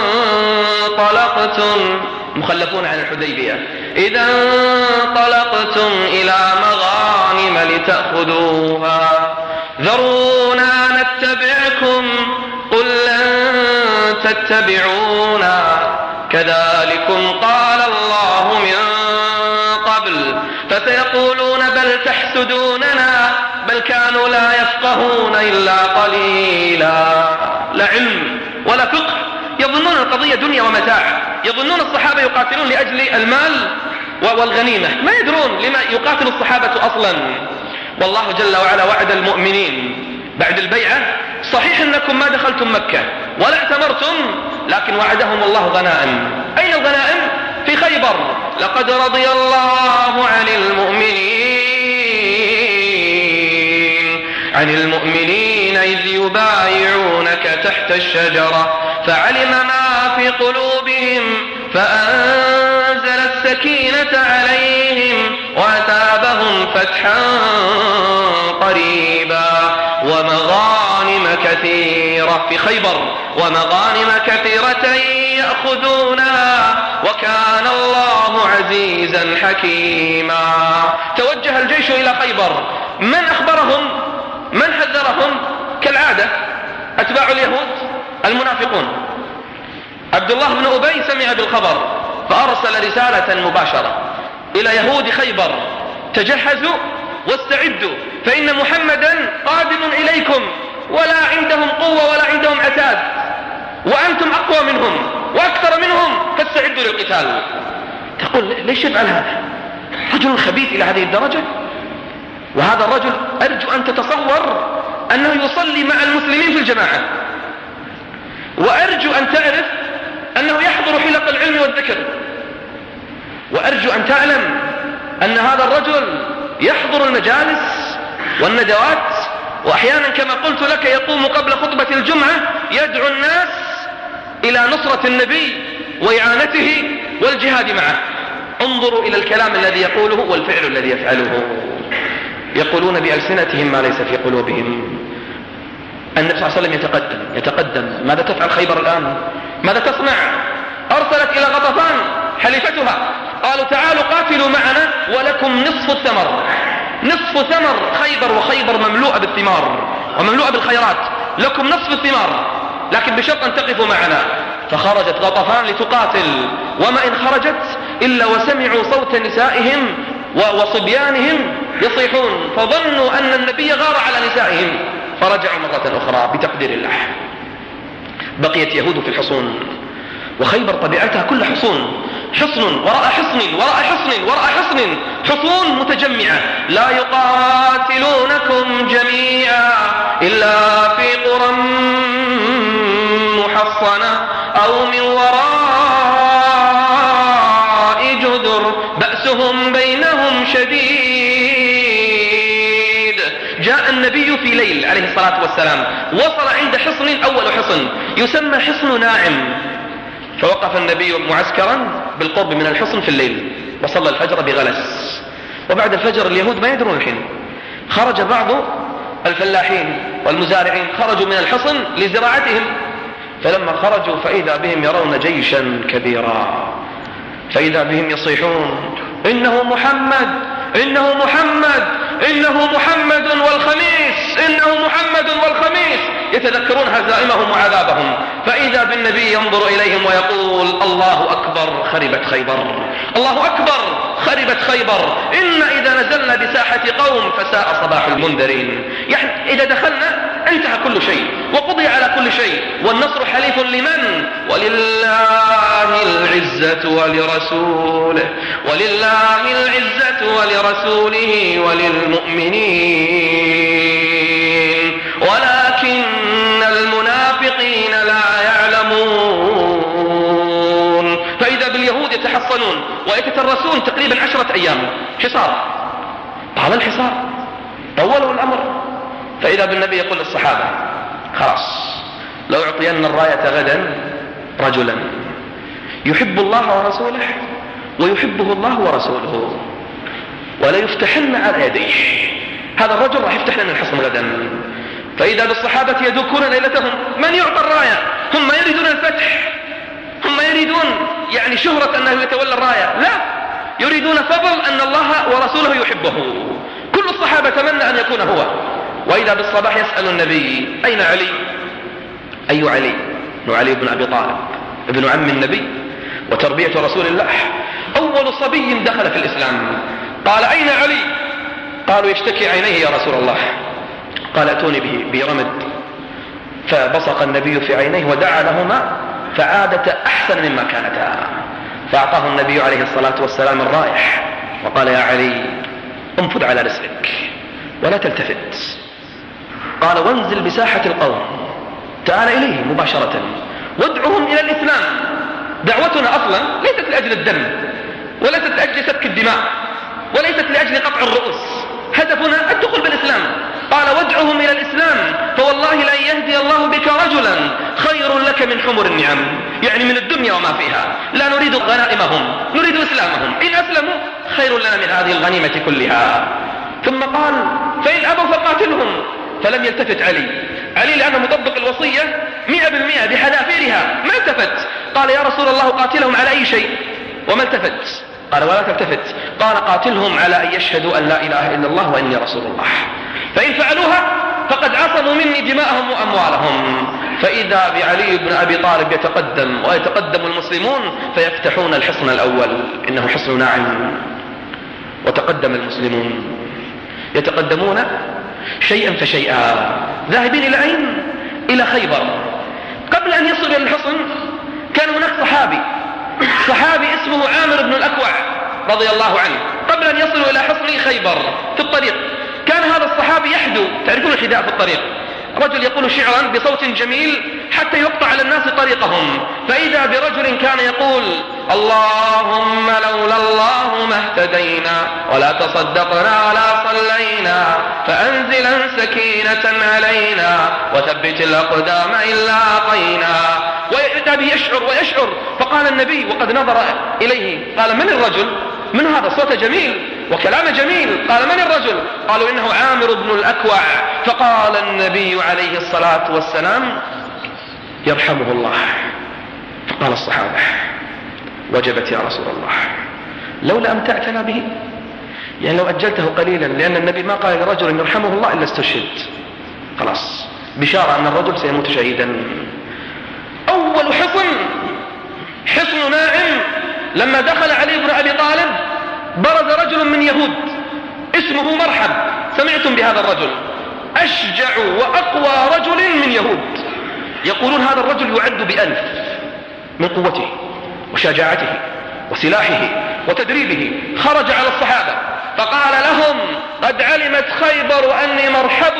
انطلقتم، مخلفون عن الحديبية، إذا انطلقتم إلى مغانم لتأخذوها ذرونا نتبعكم قل لن تتبعونا كذلكم قال الله من قبل فسيقولون بل تحسدوننا بل كانوا لا يفقهون إلا قليلا. لا علم ولا فقه، يظنون القضية دنيا ومتاع، يظنون الصحابة يقاتلون لأجل المال والغنيمة، ما يدرون لما يقاتل الصحابة أصلا. والله جل وعلا وعد المؤمنين بعد البيعة، صحيح أنكم ما دخلتم مكة ولا اعتمرتم، لكن وعدهم الله غنائم. أين الغنائم؟ في خيبر. لقد رضي الله عن المؤمنين إذ يبايعونك تحت الشجرة فعلم ما في قلوبهم فأنزل السكينة عليهم وأثابهم فتحا قريبا ومغانم كثيرة في خيبر، ومغانم كثيرة يأخذونها وكان الله عزيزا حكيما. توجه الجيش إلى خيبر، من أخبرهم؟ من حذرهم؟ كالعادة أتباع اليهود المنافقون. عبد الله بن أبي سمع بالخبر فأرسل رسالة مباشرة إلى يهود خيبر: تجهزوا واستعدوا فإن محمدا قادم إليكم ولا عندهم قوة ولا عندهم عتاد، وأنتم أقوى منهم وأكثر منهم، فاستعدوا للقتال. تقول ليش يفعل هذا؟ رجل خبيث إلى هذه الدرجة؟ وهذا الرجل أرجو أن تتصور أنه يصلي مع المسلمين في الجماعة، وأرجو أن تعرف أنه يحضر حلق العلم والذكر، وأرجو أن تعلم أن هذا الرجل يحضر المجالس والندوات، وأحيانا كما قلت لك يقوم قبل خطبة الجمعة يدعو الناس إلى نصرة النبي وإعانته والجهاد معه. انظروا إلى الكلام الذي يقوله والفعل الذي يفعله. يقولون بألسنتهم ما ليس في قلوبهم. النبي صلى الله عليه وسلم يتقدم. ماذا تفعل خيبر الآن؟ ماذا تصنع؟ أرسلت إلى غطفان حليفتها، قالوا تعالوا قاتلوا معنا ولكم نصف الثمر. نصف ثمر خيبر، وخيبر مملوءة بالثمار ومملوءة بالخيرات، لكم نصف الثمار لكن بشرط أن تقفوا معنا. فخرجت غطفان لتقاتل، وما إن خرجت إلا وسمعوا صوت نسائهم وصبيانهم يصيحون، فظنوا أن النبي غار على نسائهم فرجعوا مرة أخرى بتقدير الله. بقيت يهود في الحصون، وخيبر طبيعتها كل حصون، حصن وراء حصن وراء حصن وراء حصن، حصون متجمعة. لا يقاتلونكم جميعا إلا في قرى محصنة أو من وراء جدر بأسهم بينهم شديد. جاء النبي في ليل عليه الصلاة والسلام، وصل عند حصن، أول حصن يسمى حصن ناعم، فوقف النبي معسكرا بالقرب من الحصن في الليل وصلى الفجر بغلس. وبعد الفجر اليهود ما يدرون الحين، خرج بعض الفلاحين والمزارعين، خرجوا من الحصن لزراعتهم، فلما خرجوا فإذا بهم يرون جيشا كبيرا، فإذا بهم يصيحون: إنه محمد، إنه محمد، إنه محمد والخميس، إنه محمد والخميس، يتذكرون هزائمهم وعذابهم. فإذا بالنبي ينظر إليهم ويقول: الله أكبر خربت خيبر، الله أكبر خربت خيبر، إن إذا نزلنا بساحة قوم فساء صباح المنذرين. يعني إذا دخلنا انتهى كل شيء وقضي على كل شيء، والنصر حليف لمن؟ ولله العزة ولرسوله، ولله العزة ولرسوله وللمؤمنين ولكن المنافقين لا يعلمون. فإذا باليهود يتحصنون ويتترسون تقريبا 10 أيام حصار، طال الحصار، طولوا الأمر. فإذا بالنبي يقول للصحابة: خلاص، لو أعطينا الراية غدا رجلا يحب الله ورسوله ويحبه الله ورسوله ولا يفتحن على يديه، هذا الرجل راح يفتح لنا الحصن غدا. فإذا بالصحابة يدوكون ليلتهم: من يعطى الراية؟ هم يريدون الفتح، هم يريدون يعني شهرة أنه يتولى الراية، لا، يريدون فضل أن الله ورسوله يحبه. كل الصحابة تمنى أن يكون هو. وإذا بالصباح يسأل النبي: أين علي؟ أي علي؟ علي بن أبي طالب ابن عم النبي وتربية رسول الله، أول صبي دخل في الإسلام. قال: أين علي؟ قالوا يشتكي عينيه يا رسول الله. قال ائتوني برمد، فبصق النبي في عينيه ودعا لهما فعادتا أحسن مما كانتا. فأعطاه النبي عليه الصلاة والسلام الرائح وقال يا علي انفذ على رسلك ولا تلتفت. قال وانزل بساحة القوم، تعال إليهم مباشرة وادعوهم إلى الإسلام. دعوتنا أصلا ليست لأجل الدم، وليست لأجل سفك الدماء، وليست لأجل قطع الرؤوس، هدفنا الدخول بالإسلام. قال وادعوهم إلى الإسلام فوالله لن يهدي الله بك رجلا خير لك من حمر النعم، يعني من الدنيا وما فيها. لا نريد غنائمهم، نريد إسلامهم. إن أسلموا خير لنا من هذه الغنيمة كلها. ثم قال فإن أبوا فقاتلهم. فلم يلتفت علي لأنه مطبق الوصية 100% بحذافيرها، ما التفت. قال يا رسول الله قاتلهم على أي شيء؟ وما التفت. قال ولا تلتفت. قال قاتلهم على أن يشهدوا أن لا إله إلا الله وإني رسول الله، فإن فعلوها فقد عصموا مني دماءهم وأموالهم. فإذا بعلي بن أبي طالب يتقدم ويتقدم المسلمون فيفتحون الحصن الأول، إنه حصن ناعم. وتقدم المسلمون يتقدمون شيئا فشيئا، ذاهبين إلى أين؟ إلى خيبر. قبل أن يصلوا إلى الحصن كان هناك صحابي اسمه عامر بن الأكوع رضي الله عنه. قبل أن يصلوا إلى حصن خيبر في الطريق كان هذا الصحابي يحدو، تعرفون الحداء في الطريق، رجل يقول شعرا بصوت جميل حتى يقطع على الناس طريقهم. فإذا برجل كان يقول اللهم لولا الله ما اهتدينا ولا تصدقنا ولا صلينا فأنزلا سكينة علينا وثبت الأقدام إن لاقينا. ويأتي به يشعر. فقال النبي وقد نظر إليه قال من الرجل؟ من هذا الصوت جميل وكلام جميل. قال من الرجل؟ قالوا إنه عامر بن الأكوع. فقال النبي عليه الصلاة والسلام يرحمه الله. فقال الصحابة وجبت يا رسول الله، لولا أمتعتنا به، يعني لو أجلته قليلا، لأن النبي ما قال لرجل يرحمه الله إلا استشهد. خلاص بشارة أن الرجل سيموت شهيدا. أول حصن ناعم. لما دخل علي بن أبي طالب برز رجل من يهود اسمه مرحب. سمعتم بهذا الرجل؟ أشجع وأقوى رجل من يهود. يقولون هذا الرجل يعد ب1000 من قوته وشجاعته وسلاحه وتدريبه. خرج على الصحابة فقال لهم قد علمت خيبر أني مرحب،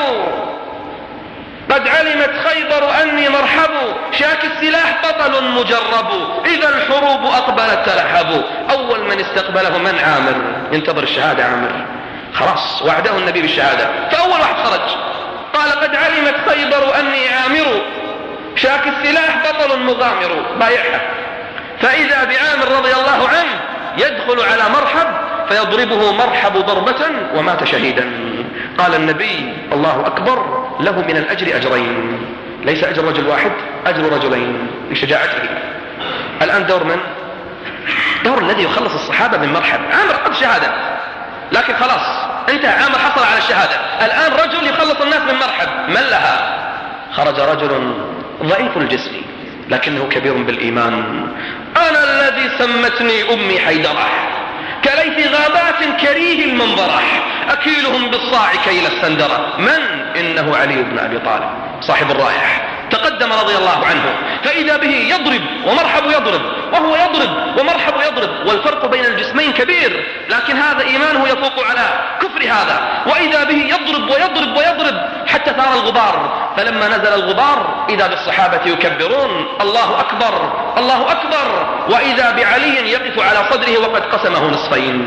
قد علمت خيبر أني مرحب، شاك السلاح بطل مجرب، إذا الحروب أقبلت ترحب. أول من استقبله من؟ عامر، ينتظر الشهادة عامر، خلاص وعده النبي بالشهادة. فأول واحد خرج قال قد علمت خيبر أني عامر، شاك السلاح بطل مغامر، بايعها. فإذا بعامر رضي الله عنه يدخل على مرحب فيضربه مرحب ضربة ومات شهيدا. قال النبي الله أكبر، له من الأجر أجرين، ليس أجر رجل واحد، أجر رجلين لشجاعته. الآن دور من؟ دور الذي يخلص الصحابة من مرحب. عامر قد شهادة لكن خلاص انتهى، عامر حصل على الشهادة. الآن رجل يخلص الناس من مرحب. من لها؟ خرج رجل ضعيف الجسم لكنه كبير بالإيمان. أنا الذي سمتني أمي حيدرة، كليث غابات كريه المنظرة، أكيلهم بالصاع كيل السندرة. من؟ إنه علي بن أبي طالب صاحب الرائح. تقدم رضي الله عنه فإذا به يضرب ومرحب يضرب، وهو يضرب ومرحب يضرب، والفرق بين الجسمين كبير، لكن هذا إيمانه يفوق على كفر هذا. وإذا به يضرب ويضرب ويضرب حتى ثار الغبار. فلما نزل الغبار إذا بالصحابة يكبرون الله أكبر الله أكبر، وإذا بعلي يقف على صدره وقد قسمه نصفين.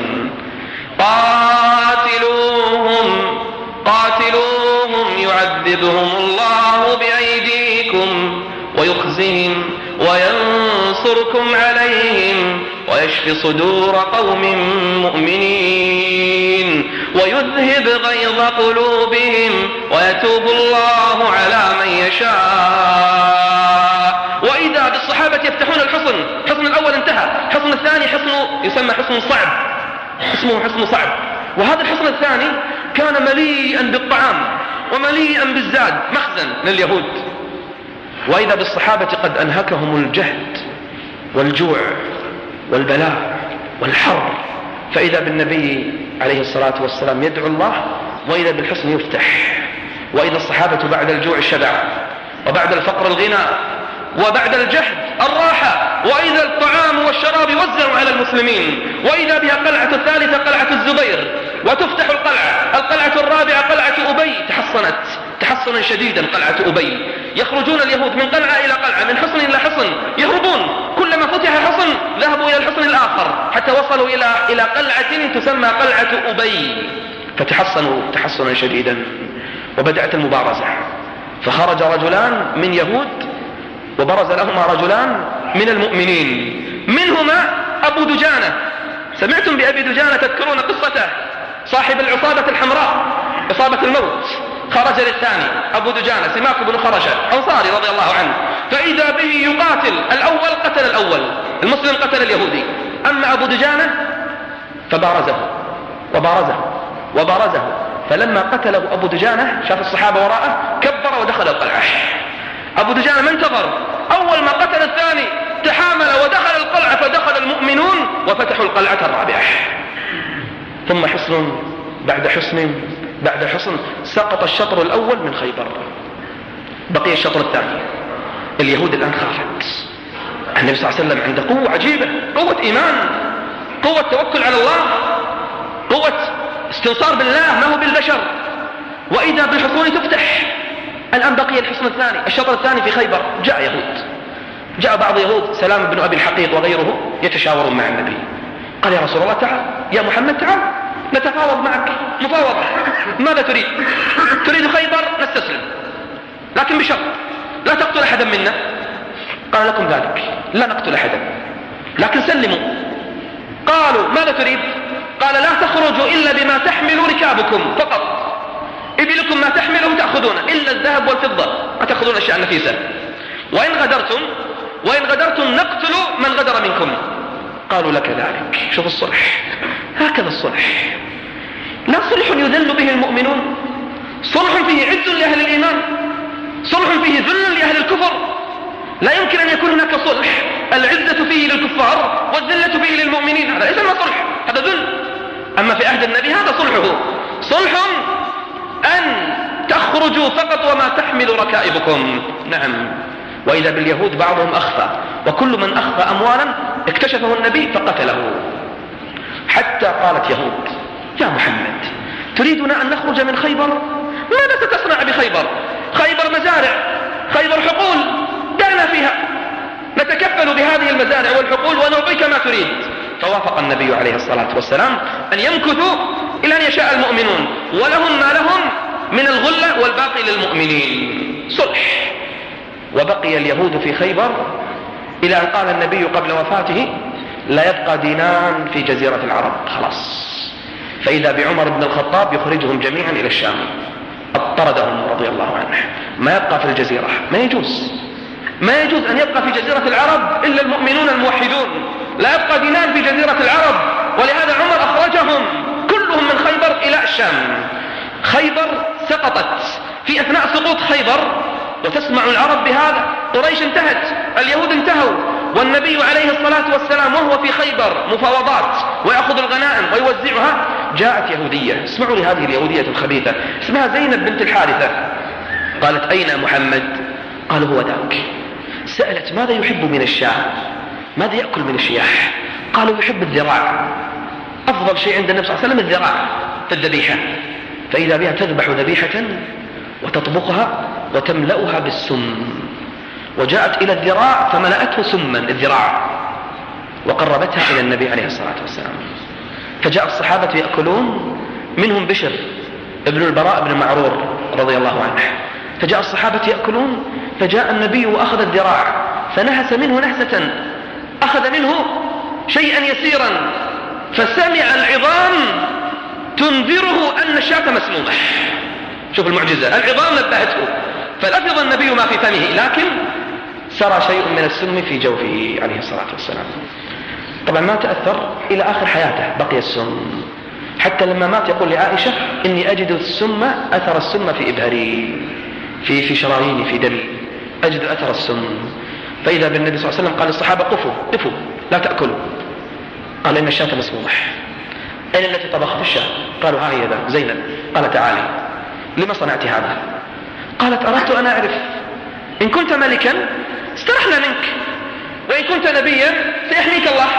قاتلوهم يعذبهم الله بأيديكم ويخزهم وينصركم عليهم ويشفي صدور قوم مؤمنين ويذهب غيظ قلوبهم ويتوب الله على من يشاء. وإذا بالصحابة يفتحون الحصن. الحصن الأول انتهى، الحصن الثاني يسمى حصن صعب، اسمه حصن صعب. وهذا الحصن الثاني كان مليئا بالطعام ومليئا بالزاد، مخزن لليهود. وإذا بالصحابة قد أنهكهم الجهد والجوع والبلاء والحر. فإذا بالنبي عليه الصلاة والسلام يدعو الله، وإذا بالحصن يفتح، وإذا الصحابة بعد الجوع الشبع، وبعد الفقر الغنى، وبعد الجهد الراحة، وإذا الطعام والشراب يوزع على المسلمين، وإذا بها قلعة الثالثة قلعة الزبير، وتفتح القلعة الرابعة قلعة أبي، تحصنت تحصنا شديدا قلعة أبي، يخرجون اليهود من قلعة إلى قلعة، من حصن إلى حصن، يهربون، كلما فتح حصن ذهبوا إلى الحصن الآخر حتى وصلوا إلى قلعة تسمى قلعة أبي، فتحصنوا تحصنا شديدا. وبدأت المبارزة، فخرج رجلان من يهود وبرز لهما رجلان من المؤمنين، منهما أبو دجانة. سمعتم بأبي دجانة؟ تذكرون قصته، صاحب العصابة الحمراء، عصابة الموت. خرج للثاني أبو دجانة سماك بن خرشة أنصاري رضي الله عنه، فإذا به يقاتل الأول، قتل الأول المسلم، قتل اليهودي. أما أبو دجانة فبارزه، فلما قتله أبو دجانة شاف الصحابة وراءه كبر ودخل القلعة. أبو دجانة ما انتظر، أول ما قتل الثاني تحامل ودخل القلعة، فدخل المؤمنون وفتحوا القلعة الرابعة. ثم حصن بعد حصن بعد حصن، سقط الشطر الأول من خيبر، بقي الشطر الثاني. اليهود الآن خافت. النبي صلى الله عليه وسلم عنده قوة عجيبة، قوة إيمان، قوة توكل على الله، قوة استنصار بالله ما هو بالبشر. وإذا بالحصون تفتح. الآن بقي الحصن الثاني، الشطر الثاني في خيبر. جاء بعض يهود سلام بن أبي الحقيق وغيره يتشاورون مع النبي. قال يا رسول الله تعال، يا محمد تعال نتفاوض معك مفاوضة. ماذا تريد؟ تريد خيبر؟ نستسلم، لكن بشرط لا تقتل أحدا منا. قال لكم ذلك، لا نقتل أحدا لكن سلموا. قالوا ماذا تريد؟ قال لا تخرجوا إلا بما تحمل ركابكم فقط، إبلكم ما تحمله تأخذون، إلا الذهب والفضة ما تأخذون أشياء نفيسة. وإن غدرتم نقتل من غدر منكم. قالوا لك ذلك. شوف الصلح، هكذا الصلح، لا صلح يذل به المؤمنون، صلح فيه عز لأهل الإيمان، صلح فيه ذل لأهل الكفر. لا يمكن أن يكون هناك صلح العزة فيه للكفار والذلة فيه للمؤمنين، هذا ليس صلح، هذا ذل. أما في عهد النبي هذا صلحه، صلح أن تخرجوا فقط وما تحمل ركائبكم. نعم. وإذا باليهود بعضهم أخفى، وكل من أخفى أموالا اكتشفه النبي فقتله. حتى قالت يهود يا محمد تريدنا أن نخرج من خيبر؟ ماذا ستصنع بخيبر؟ خيبر مزارع، خيبر حقول، دعنا فيها نتكفل بهذه المزارع والحقول ونعطيك ما تريد. فوافق النبي عليه الصلاة والسلام أن يمكثوا إلى أن يشاء المؤمنون، ولهم ما لهم من الغلة والباقي للمؤمنين. صلح. وبقي اليهود في خيبر إلى أن قال النبي قبل وفاته لا يبقى دينان في جزيرة العرب، خلاص. فإذا بعمر بن الخطاب يخرجهم جميعا إلى الشام، اضطردهم رضي الله عنه. ما يبقى في الجزيرة، ما يجوز أن يبقى في جزيرة العرب إلا المؤمنون الموحدون، لا يبقى دينان في جزيرة العرب. ولهذا عمر أخرجهم كلهم من خيبر إلى الشام. خيبر سقطت في أثناء سقوط خيبر، وتسمع العرب بهذا، قريش انتهت، اليهود انتهوا، والنبي عليه الصلاة والسلام وهو في خيبر مفاوضات ويأخذ الغنائم ويوزعها. جاءت يهودية، اسمعوا لهذه اليهودية الخبيثة، اسمها زينب بنت الحارثة. قالت أين محمد؟ قالوا هو ذاك. سألت ماذا يحب من الشاة؟ ماذا يأكل من الشياح؟ قالوا يحب الذراع، أفضل شيء عند النبي صلى الله عليه وسلم الذراع في الذبيحة. فإذا بها تذبح ذبيحة وتطبخها وتملأها بالسم، وجاءت إلى الذراع فملأته سما الذراع وقربتها إلى النبي عليه الصلاة والسلام. فجاء الصحابة يأكلون، منهم بشر ابن البراء بن معرور رضي الله عنه. فجاء الصحابة يأكلون، فجاء النبي وأخذ الذراع فنهس منه نهسة، أخذ منه شيئا يسيرا، فسمع العظام تنذره أن الشاة مسمومة. شوف المعجزة، العظام نبهته، فلفظ النبي ما في فمه، لكن سرى شيء من السم في جوفه عليه الصلاة والسلام. طبعا ما تأثر إلى آخر حياته، بقي السم، حتى لما مات يقول لعائشة إني أجد السم، أثر السم في إبهري، في شراييني، في دمي، أجد أثر السم. فإذا بالنبي صلى الله عليه وسلم قال للصحابة قفوا لا تأكلوا. قال إن الشاة مسمومة، أين التي طبخت الشاة؟ قالوا ها هي ذا زينب. قال تعالي لما صنعت هذا؟ قالت أردت أن أعرف إن كنت ملكا استرحنا منك، وإن كنت نبيا سيحميك الله.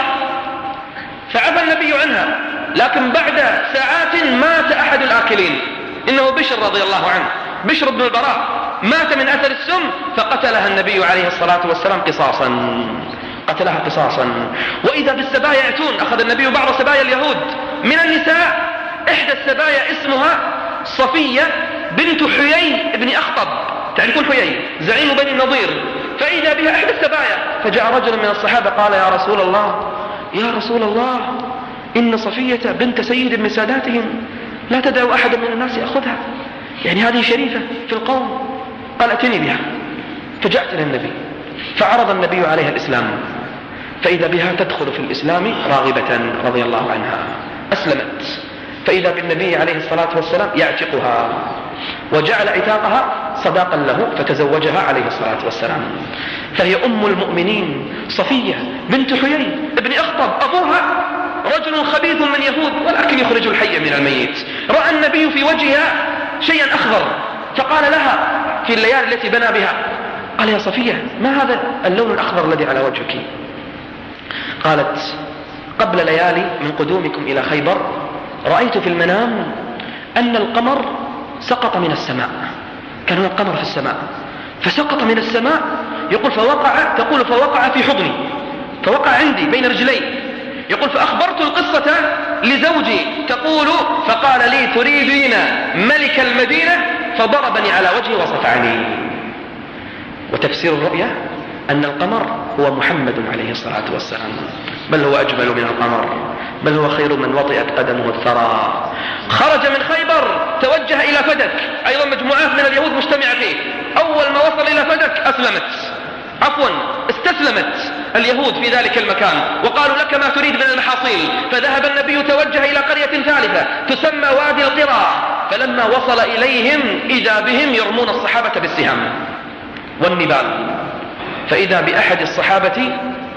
فعفى النبي عنها، لكن بعد ساعات مات أحد الآكلين، إنه بشر رضي الله عنه، بشر بن البراء، مات من أثر السم، فقتلها النبي عليه الصلاة والسلام قصاصا، قتلها قصاصا. وإذا بالسبايا يأتون، أخذ النبي بعض سبايا اليهود من النساء، إحدى السبايا اسمها صفية بنت حيي بن أخطب، تعرفون حيي زعيم بني النضير، فإذا بها إحدى السبايا. فجاء رجل من الصحابة قال يا رسول الله، يا رسول الله، إن صفية بنت سيد من ساداتهم لا تدعو أحد من الناس يأخذها، يعني هذه شريفة في القوم. قال ائتني بها. فجاءت إلى النبي فعرض النبي عليها الإسلام، فإذا بها تدخل في الإسلام راغبة رضي الله عنها، أسلمت. فإذا بالنبي عليه الصلاة والسلام يعتقها، وجعل عتاقها صداقا له، فتزوجها عليه الصلاة والسلام. فهي أم المؤمنين صفية بنت حيي ابن أخطب، أبوها رجل خبيث من يهود ولكن يخرج الحي من الميت. رأى النبي في وجهها شيئا أخضر، فقال لها في الليالي التي بنى بها، قال يا صفية ما هذا اللون الأخضر الذي على وجهك؟ قالت قبل ليالي من قدومكم إلى خيبر رأيت في المنام أن القمر سقط من السماء، كان هناك قمر في السماء فسقط من السماء، يقول تقول فوقع في حضني، فوقع عندي بين رجلي. يقول فأخبرت القصة لزوجي، تقول فقال لي تريدين ملك المدينة، فضربني على وجهي وصفعني. وتفسير الرؤيا أن القمر هو محمد عليه الصلاة والسلام، بل هو أجمل من القمر، بل هو خير من وطئت قدمه الثرى. خرج من خيبر توجه إلى فدك، أيضا مجموعات من اليهود مجتمعة فيه. أول ما وصل إلى فدك استسلمت اليهود في ذلك المكان، وقالوا لك ما تريد من المحاصيل. فذهب النبي توجه إلى قرية ثالثة تسمى وادي القرى، فلما وصل إليهم إذا بهم يرمون الصحابة بالسهام والنبال، فإذا بأحد الصحابة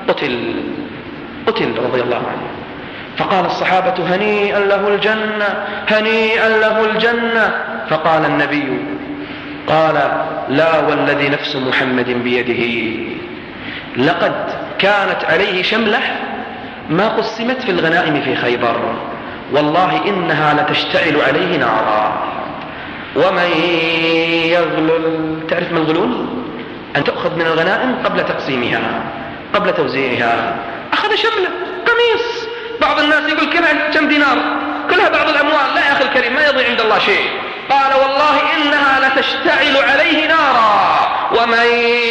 قتل رضي الله عنه. فقال الصحابة هنيئا له الجنة، هنيئا له الجنة. فقال النبي قال لا والذي نفس محمد بيده، لقد كانت عليه شملة ما قسمت في الغنائم في خيبر، والله إنها لتشتعل عليه نارا. ومن يغلل، تعرف ما الغلول؟ أن تأخذ من الغنائم قبل تقسيمها، قبل توزيعها. أخذ شملة قميص، بعض الناس يقول كم دينار، كلها بعض الأموال. لا يا أخي الكريم، ما يضيع عند الله شيء. قال والله إنها لتشتعل عليه نارا. ومن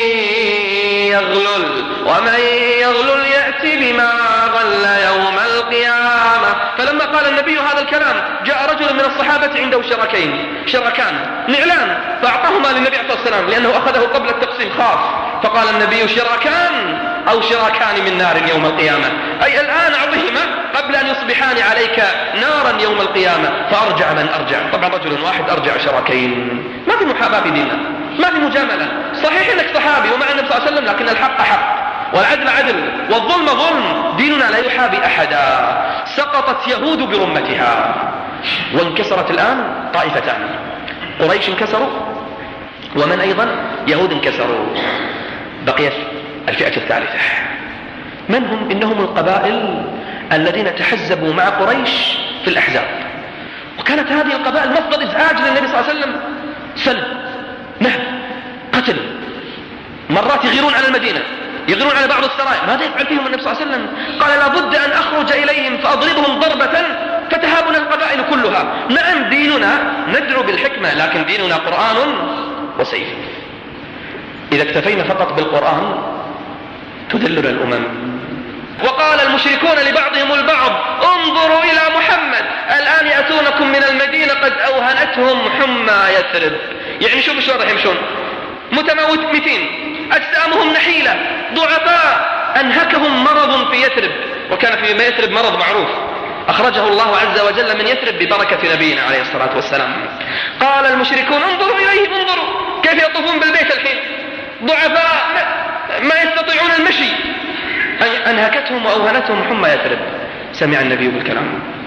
يغلل يأتي بما غل يوم القيامة. فلما قال النبي هذا الكلام جاء رجل من الصحابة عنده شركان نعلان، فأعطاهما للنبي عليه الصلاة والسلام لأنه أخذه قبل التقسيم خاف. فقال النبي شراكان أو شراكان من نار يوم القيامة، أي الآن أعطهما قبل أن يصبحان عليك نارا يوم القيامة. فأرجع من أرجع، طبعا رجل واحد أرجع شراكين. ما في محاباة في ديننا، ما في مجاملة. صحيح أنك صحابي ومع النبي صلى الله عليه وسلم، لكن الحق حق والعدل عدل والظلم ظلم. ديننا لا يحابي أحدا. سقطت يهود برمتها، وانكسرت الآن طائفتان، قريش انكسروا، ومن أيضا يهود انكسروا. بقيت الفئة الثالثة. من هم؟ إنهم القبائل الذين تحزبوا مع قريش في الأحزاب، وكانت هذه القبائل مصدر إزعاج للنبي صلى الله عليه وسلم. سلب، نهب، قتل، مرات يغيرون على المدينة، يغيرون على بعض السرايا. ماذا يفعل فيهم النبي صلى الله عليه وسلم؟ قال لابد أن أخرج إليهم فأضربهم ضربة فتهابنا القبائل كلها. نعم ديننا ندعو بالحكمة، لكن ديننا قرآن وسيف. إذا اكتفينا فقط بالقرآن تذلنا الأمم. وقال المشركون لبعضهم البعض انظروا إلى محمد، الآن يأتونكم من المدينة قد أوهنتهم حمى يثرب. يعني شوف شو راح يمشون، متموتين، أجسامهم نحيلة، ضعفاء، أنهكهم مرض في يثرب. وكان في يثرب مرض معروف أخرجه الله عز وجل من يثرب ببركة نبينا عليه الصلاة والسلام. قال المشركون انظروا إليهم، انظروا كيف يطوفون بالبيت الحين، ضعفاء ما يستطيعون المشي، أنهكتهم وأوهنتهم حمى يثرب. سمع النبي بالكلام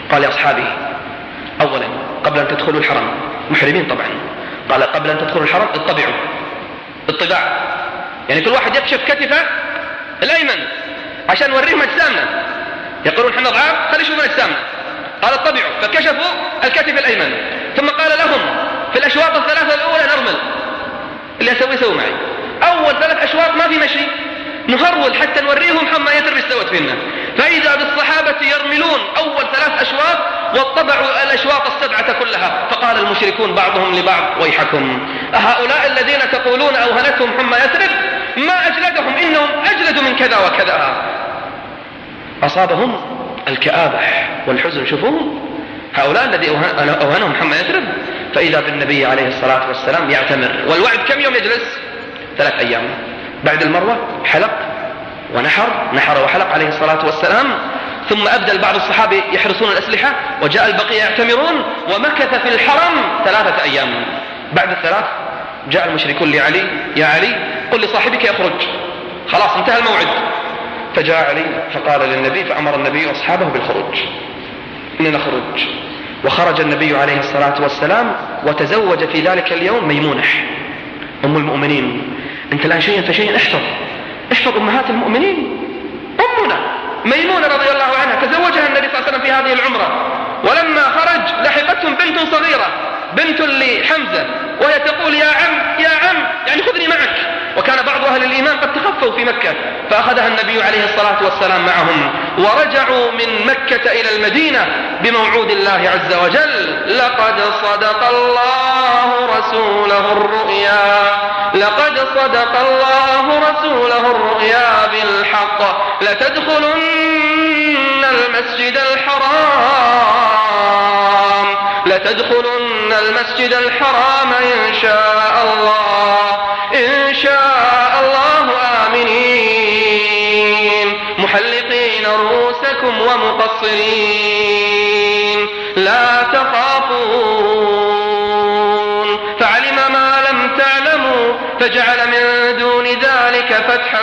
قال لأصحابه أولا قبل أن تدخلوا الحرم، محرمين طبعا، قال قبل أن تدخلوا الحرم اطبعوا الطباع، يعني كل واحد يكشف كتفه الأيمن عشان نوريهم أجسامنا، يقولون احنا ضعاف خلي يشوفون أجسامنا، قال اطبعوا، فكشفوا الكتف الأيمن، ثم قال لهم في الأشواط الثلاثة الأولى نرمل، اللي أسوي سووا معي، أول 3 أشواط ما في مشي، نهرول حتى نوريهم حما يتر استوت فينا، فإذا بالصحابة يرملون أول 3 أشواط واتبعوا الأشواط ال7 كلها، فقال المشركون بعضهم لبعض ويحكم هؤلاء الذين تقولون أوهنتهم حما يثرب ما أجلدهم، إنهم أجلدوا من كذا وكذا. أصابهم الكآبة والحزن، شوفوهم هؤلاء الذي أوهنهم حما يثرب. فإذا بالنبي عليه الصلاة والسلام يعتمر، والوعد كم يوم يجلس؟ 3 أيام. بعد المروة حلق ونحر وحلق عليه الصلاة والسلام، ثم أبدل بعض الصحابة يحرسون الأسلحة، وجاء البقية يعتمرون، ومكث في الحرم 3 أيام. بعد ال3 جاء المشركون لعلي: يا علي قل لصاحبك يخرج، خلاص انتهى الموعد. فجاء علي فقال للنبي، فأمر النبي وأصحابه بالخروج، إننا نخرج. وخرج النبي عليه الصلاة والسلام وتزوج في ذلك اليوم ميمونة أم المؤمنين. أنت الآن شيئا فشيئا احفظ أمهات المؤمنين. أمنا ميمونة رضي الله عنها تزوجها النبي صلى الله عليه وسلم في هذه العمرة، ولما خرج لحقتهم بنت صغيرة، بنت لحمزة، وهي تقول يا عم يعني خذني معك. وكان بعض أهل الإيمان قد تخفوا في مكة، فأخذها النبي عليه الصلاة والسلام معهم، ورجعوا من مكة إلى المدينة بموعود الله عز وجل: لقد صدق الله رسوله الرؤيا بالحق لتدخلن المسجد الحرام إن شاء الله آمنين محلقين رؤوسكم ومقصرين لا تخافون، فعلم ما لم تعلموا فجعل من دون ذلك فتحا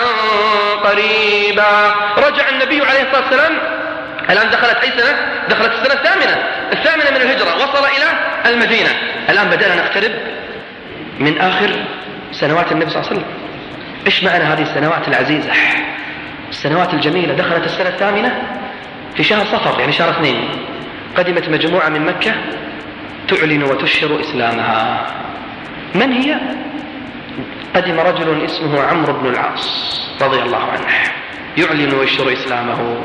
قريبا. رجع النبي عليه الصلاة والسلام، الآن دخلت أي سنة؟ دخلت السنة الثامنة من الهجرة، وصل إلى المدينة. الآن بدأنا نقترب من آخر سنوات النبي صلى الله عليه وسلم. إيش معنى هذه السنوات العزيزة، السنوات الجميلة؟ دخلت السنة الثامنة في شهر صفر، يعني شهر 2. قدمت مجموعة من مكة تعلن وتشهر إسلامها. من هي؟ قدم رجل اسمه عمرو بن العاص رضي الله عنه يعلن ويشهر إسلامه.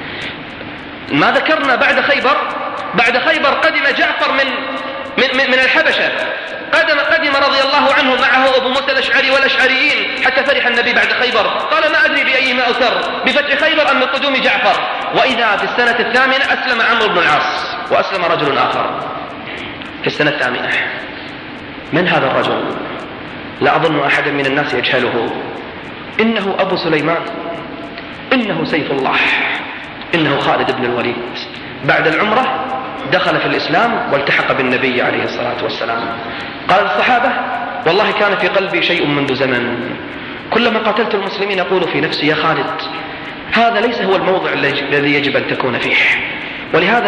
ما ذكرنا بعد خيبر قدم جعفر من الحبشة، قدم رضي الله عنه معه أبو موسى الأشعري والأشعريين، حتى فرح النبي بعد خيبر قال ما أدري بأيهما أثر، بفتح خيبر أم بقدوم جعفر. وإذا في السنة الثامنة أسلم عمرو بن العاص، وأسلم رجل آخر في السنة الثامنة. من هذا الرجل؟ لا أظن أحدا من الناس يجهله. إنه أبو سليمان، إنه سيف الله، إنه خالد بن الوليد. بعد العمرة دخل في الإسلام والتحق بالنبي عليه الصلاة والسلام. قال الصحابة: والله كان في قلبي شيء منذ زمن، كلما قاتلت المسلمين أقول في نفسي يا خالد هذا ليس هو الموضع الذي يجب أن تكون فيه. ولهذا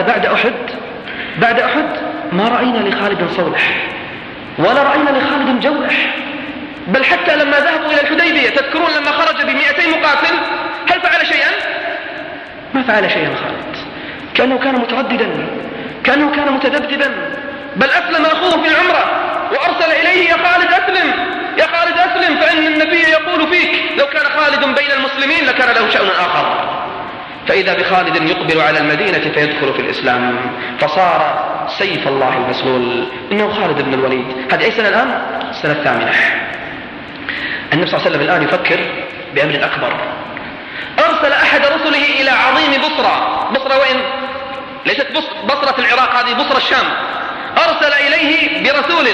بعد أحد ما رأينا لخالد صولح ولا رأينا لخالد جولح، بل حتى لما ذهبوا إلى الحديبية تذكرون لما خرج ب200 مقاتل هل فعل شيئا؟ ما فعل شيئا خالد، كأنه كان مترددا، كأنه كان متذبذبا، بل أسلم أخوه في العمرة وأرسل إليه: يا خالد أسلم فإن النبي يقول فيك لو كان خالد بين المسلمين لكان له شأن آخر. فإذا بخالد يقبل على المدينة فيدخل في الإسلام، فصار سيف الله المسلول. إنه خالد بن الوليد. هذه أي سنة الآن؟ السنة الثامنة. النبي صلى الله عليه وسلم الآن يفكر بأمر أكبر. أرسل أحد رسله إلى عظيم بصرة وين؟ ليست بصرة في العراق، هذه بصرة الشام. أرسل إليه برسول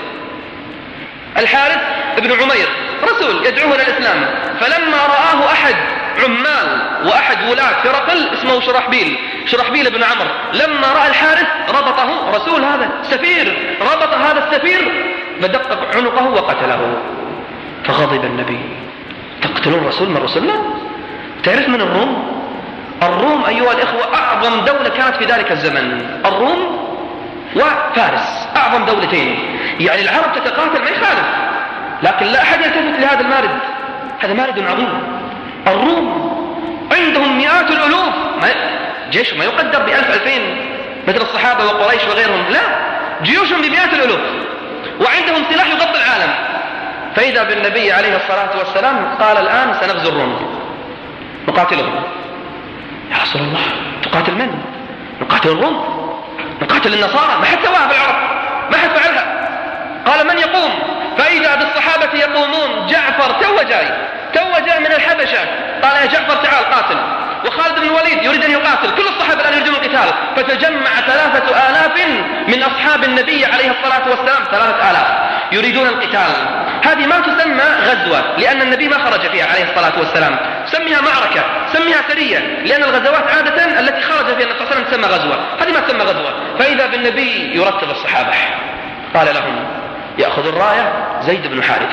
الحارث بن عمير، رسول يدعوه إلى الإسلام. فلما رآه أحد عمال وأحد ولاة هرقل اسمه شرحبيل بن عمرو، لما رأى الحارث ربطه، رسول هذا سفير، ربط هذا السفير فدق عنقه وقتله. فغضب النبي: تقتلون رسول من رسلنا؟ تعرف من الروم أيها الإخوة أعظم أعظم دولة كانت في ذلك الزمن الروم وفارس، أعظم دولتين. يعني العرب تتقاتل ما يخالف، لكن لا أحد يلتفت لهذا المارد، هذا مارد عظيم. الروم عندهم مئات الألوف، جيش ما يقدر ب1000-2000 مثل الصحابة وقريش وغيرهم، لا، جيوشهم بمئات الألوف، وعندهم سلاح يغطي العالم. فإذا بالنبي عليه الصلاة والسلام قال الآن سنغزو الروم نقاتلهم. يا رسول الله، تقاتل من؟ نقاتل الروم، نقاتل النصارى، ما حد سواها في العرب، ما حد فعلها. قال من يقوم؟ فإذا بالصحابة يقومون. جعفر تو جاي من الحبشة، قال يا جعفر تعال قاتل. وخالد بن الوليد يريد أن يقاتل، كل الصحابة الآن يريدون القتال. فتجمع 3000 من أصحاب النبي عليه الصلاة والسلام، 3000 يريدون القتال. هذه ما تسمى غزوة، لأن النبي ما خرج فيها عليه الصلاة والسلام. سميها معركة، سميها سرية، لأن الغزوات عادة التي خرج فيها النبي صلى الله عليه وسلم تسمى غزوة، هذه ما تسمى غزوة. فإذا بالنبي يرتب الصحابة، قال لهم يأخذ الراية زيد بن حارثة،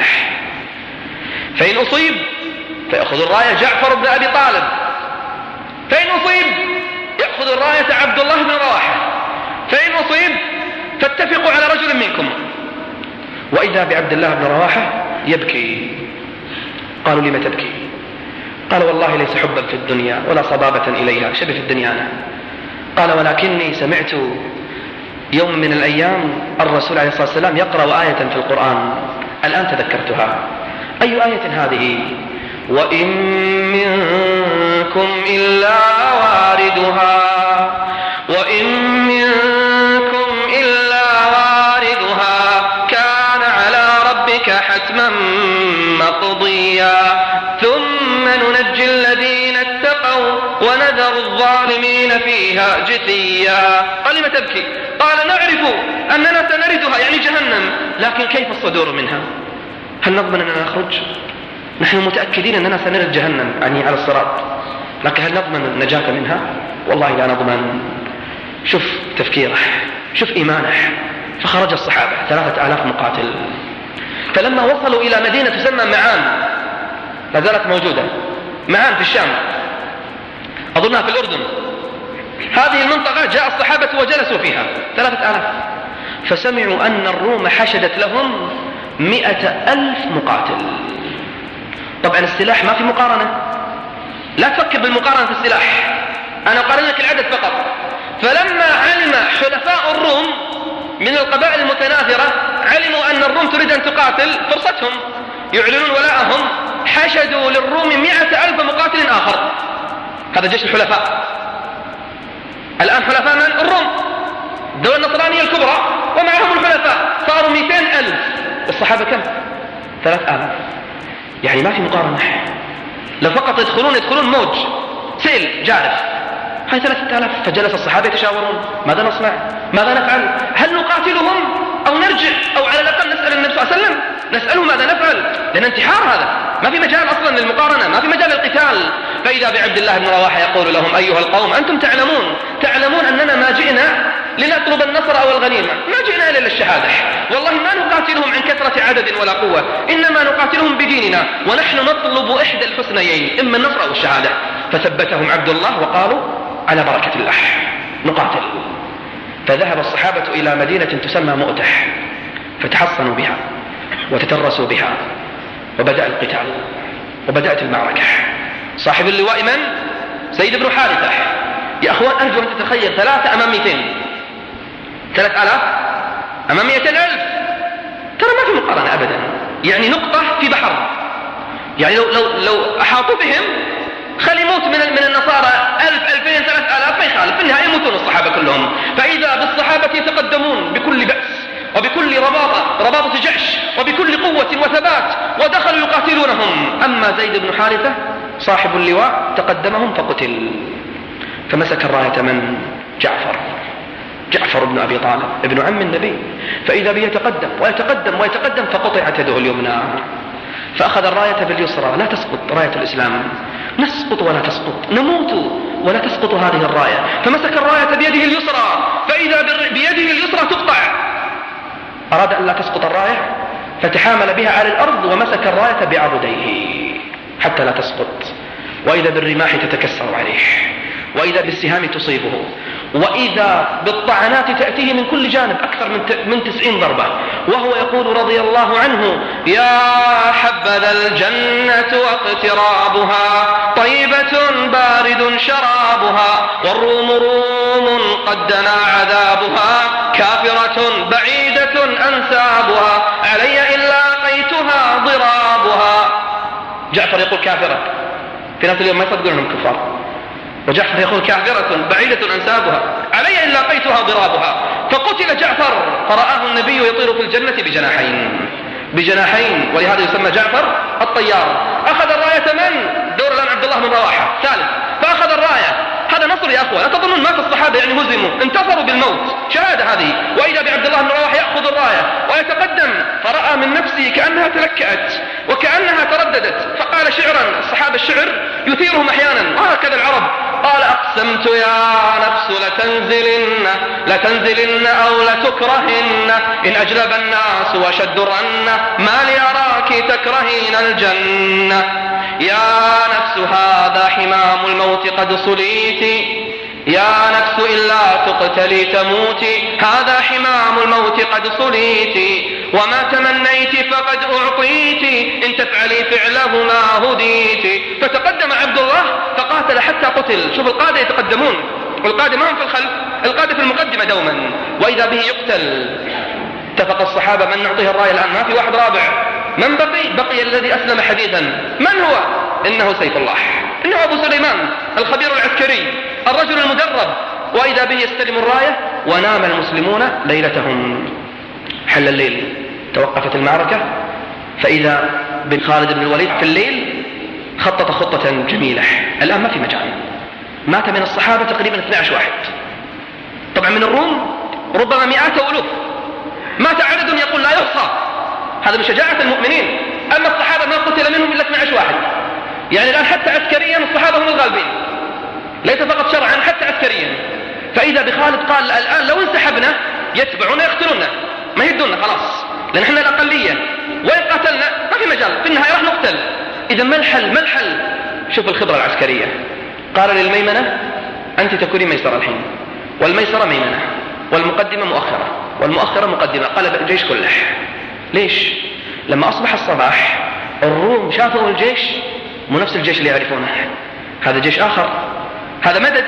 فإن أصيب فيأخذ الراية جعفر بن أبي طالب، فإن أصيب يأخذ الراية عبد الله بن رواحة، فإن أصيب فاتفقوا على رجل منكم. وإذا بعبد الله بن رواحة يبكي. قالوا لم تبكي؟ قال والله ليس حبا في الدنيا ولا صبابة إليها، شبه في الدنيا أنا. قال ولكني سمعت يوم من الأيام الرسول عليه الصلاة والسلام يقرأ آية في القرآن، الآن تذكرتها. أي آية هذه؟ وإن منكم إلا واردها، وإن منكم إلا واردها، كان على ربك حتما مقضيا، ثم ننجي الذين اتقوا ونذر الظالمين فيها جثيا. قال لم تبكي؟ قال نعرف أننا سنردها، يعني جهنم، لكن كيف الصدور منها؟ هل نضمن أننا نخرج؟ نحن متأكدين أننا سنرد جهنم، يعني على الصراط، لكن هل نضمن النجاة منها؟ والله لا نضمن. شوف تفكيره، شوف إيمانه. فخرج الصحابة 3000 مقاتل. فلما وصلوا إلى مدينة تسمى معان، لا زالت موجودة، معان في الشام، أظنها في الأردن. هذه المنطقة جاء الصحابة وجلسوا فيها 3000، فسمعوا أن الروم حشدت لهم 100,000 مقاتل. طبعا السلاح ما في مقارنة، لا تفكر بالمقارنة في السلاح، أنا أقارن لك العدد فقط. فلما علم حلفاء الروم من القبائل المتناثرة، علموا أن الروم تريد أن تقاتل، فرصتهم يعلنون ولاءهم، حشدوا للروم 100,000 مقاتل آخر. هذا جيش الحلفاء. الآن حلفاء من؟ الروم، الدولة النصرانية الكبرى ومعهم الحلفاء، صاروا 200,000. والصحابة كم؟ 3000. يعني ما في مقارنة. لو فقط يدخلون موج سيل جارف، هاي 3000. فجلس الصحابة يتشاورون ماذا نصنع؟ ماذا نفعل؟ هل نقاتلهم أو نرجع، أو على الأقل نسأل النبي صلى الله عليه وسلم، نسأله ماذا نفعل، لأن انتحار هذا، ما في مجال أصلا للمقارنة، ما في مجال للقتال. فإذا بعبد الله بن رواحة يقول لهم أيها القوم أنتم تعلمون أننا ما جئنا لنطلب النصر أو الغنيمة، ما جئنا إلا للشهادة، والله ما نقاتلهم عن كثرة عدد ولا قوة، إنما نقاتلهم بديننا، ونحن نطلب إحدى الحسنيين، إما النصر أو الشهادة. فثبتهم عبد الله وقالوا على بركة الله نقاتل. فذهب الصحابة إلى مدينة تسمى مؤتح، فتحصنوا بها وتترسوا بها، وبدأ القتال وبدأت المعركة. صاحب اللواء من؟ زيد بن حارثة. يا أخوان أرجو أن تتخيل 3 أمام 200، 3000 أمام 200,000، ترى ما في مقارنة أبدا، يعني نقطة في بحر. يعني لو أحاطوا بهم خلي يموت من النصارى 1000 2000 3000 ما يخالف، في النهاية يموتون الصحابة كلهم. فإذا بالصحابة يتقدمون بكل بأس وبكل رباطة جأش وبكل قوة وثبات، ودخلوا يقاتلونهم. أما زيد بن حارثة صاحب اللواء تقدمهم فقتل. فمسك الراية من؟ جعفر بن أبي طالب ابن عم النبي. فإذا به يتقدم ويتقدم فقطعت يده اليمنى، فأخذ الراية باليسرى. لا تسقط راية الإسلام، نسقط ولا تسقط، نموت ولا تسقط هذه الراية. فمسك الراية بيده اليسرى، فإذا بيده اليسرى تقطع. أراد أن لا تسقط الراية فتحامل بها على الأرض ومسك الراية بعضديه حتى لا تسقط. وإذا بالرماح تتكسر عليه، وإذا بالسهام تصيبه، وإذا بالطعنات تأتيه من كل جانب أكثر من 90 ضربة، وهو يقول رضي الله عنه: يا حبذا الجنة واقترابها، طيبة بارد شرابها، والروم روم قد دنا عذابها، كافرة بعيدة أنسابها، علي إن لاقيتها ضرابها. جعفر يقول كافرة، في ناس اليوم ما يصدقون أنهم كفار، وجعفر يقول كافرة بعيدة أنسابها، علي إن لاقيتها ضرابها. فقتل جعفر، فرآه النبي يطير في الجنة بجناحين، ولهذا يسمى جعفر الطيار. أخذ الراية من؟ دور الآن عبد الله بن رواحة ثالث، فأخذ الراية. هذا نصر يا أخوة، لا تظنون مات الصحابة يعني هزموا، انتصروا بالموت، شهادة هذه. وإذا بعبد الله بن رواحة يأخذ الراية ويتقدم، فرأى من نفسه كأنها تلكأت وكأنها ترددت، فقال شعرا، الصحابة الشعر يثيرهم أحيانا، وهكذا العرب، قال: أقسمت يا نفس لتنزلن أو لتكرهن، إن أجلب الناس وشد الرن، ما لي أراك تكرهين الجنة. يا نفس هذا حمام الموت قد صليت، يا نفس إلا تقتلي تموتي، هذا حمام الموت قد صليت، وما تمنيت فقد أعطيت، إن تفعلي فعله ما هديت. فتقدم عبد الله فقاتل حتى قتل. شوف القادة يتقدمون، والقادة ما هم في الخلف، القادة في المقدمة دوما، وإذا به يقتل. اتفق الصحابة من نعطيه الراية الآن، ما في واحد رابع. من بقي الذي أسلم حديثا. من هو؟ إنه سيف الله، إنه أبو سليمان الخبير العسكري الرجل المدرب. وإذا به يستلم الراية، ونام المسلمون ليلتهم. حل الليل، توقفت المعركة، فإذا بن خالد بن الوليد في الليل خطط خطة جميلة. الآن ما في مجال، مات من الصحابة تقريبا 12 واحد، طبعا من الروم ربما مئات وألوف، مات عدد يقول لا يحصى. هذا من شجاعة المؤمنين. أما الصحابة ما قتل منهم إلا 12 واحد. يعني الآن حتى عسكريا الصحابة هم الغالبين، ليس فقط شرعا، حتى عسكريا. فإذا بخالد قال: الآن لو انسحبنا يتبعونا يقتلونا، ما يهدونا خلاص، لأن احنا الأقلية، وإن قتلنا ما في مجال، في النهاية راح نقتل. إذا ما الحل؟ شوف الخبرة العسكرية. قال للميمنة: أنت تكوني ميسرة الحين، والميسرة ميمنة، والمقدمة مؤخرة، والمؤخرة مقدمة. قلب الجيش كله. ليش؟ لما أصبح الصباح الروم شافوا الجيش مو نفس الجيش اللي يعرفونه، هذا جيش آخر، هذا مدد،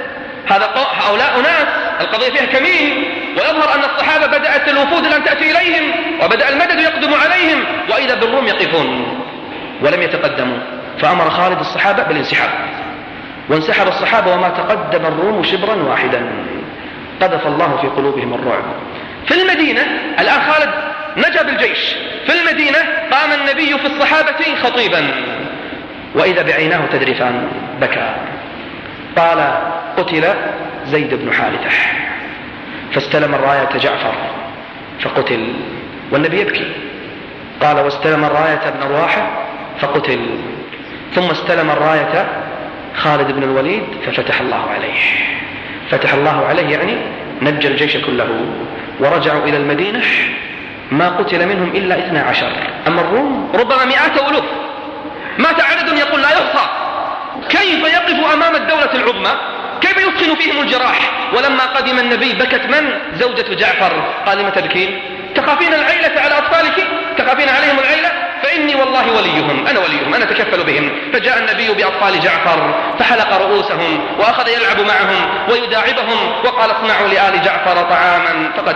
هؤلاء أناس القضية فيها كمين. ويظهر أن الصحابة بدأت الوفود الآن تأتي إليهم، وبدأ المدد يقدم عليهم، وإذا بالروم يقفون ولم يتقدموا. فأمر خالد الصحابة بالانسحاب، وانسحب الصحابة، وما تقدم الروم شبرا واحدا. قذف الله في قلوبهم الرعب. في المدينة الآن خالد نجا بالجيش، في المدينة قام النبي في الصحابة خطيبا، وإذا بعيناه تذرفان، بكى. قال: قتل زيد بن حارثة. فاستلم الراية جعفر فقتل، والنبي يبكي. قال: واستلم الراية ابن رواحة فقتل، ثم استلم الراية خالد بن الوليد ففتح الله عليه. فتح الله عليه يعني نجى الجيش كله، ورجعوا إلى المدينة ما قتل منهم إلا 12. أما الروم ربما مئات وألوف، مات عدد يقول لا يحصى. كيف يقف أمام الدولة العظمى؟ كيف يثخن فيهم الجراح؟ ولما قدم النبي بكت من؟ زوجة جعفر. قال: لم تبكين؟ تخافين العيلة على أطفالك؟ تخافين عليهم العيلة؟ فإني والله وليهم، أنا وليهم، أنا أتكفل بهم. فجاء النبي بأطفال جعفر فحلق رؤوسهم، وأخذ يلعب معهم ويداعبهم، وقال: اصنعوا لآل جعفر طعاما فقد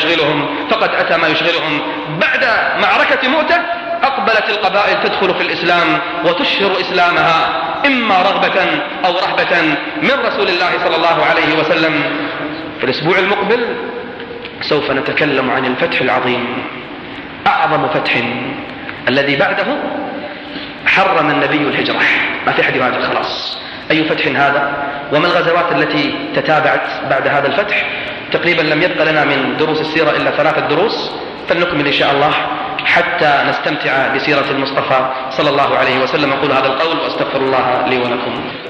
أتى ما يشغلهم. بعد معركة مؤتة أقبلت القبائل تدخل في الإسلام وتشهر إسلامها، إما رغبة أو رهبة من رسول الله صلى الله عليه وسلم. في الأسبوع المقبل سوف نتكلم عن الفتح العظيم، أعظم فتح، الذي بعده حرم النبي الهجرة، ما في أحد يهاجر خلاص. أي فتح هذا؟ وما الغزوات التي تتابعت بعد هذا الفتح؟ تقريبا لم يبق لنا من دروس السيرة إلا 3 دروس، فلنكمل إن شاء الله حتى نستمتع بسيرة المصطفى صلى الله عليه وسلم. أقول هذا القول وأستغفر الله لي ولكم.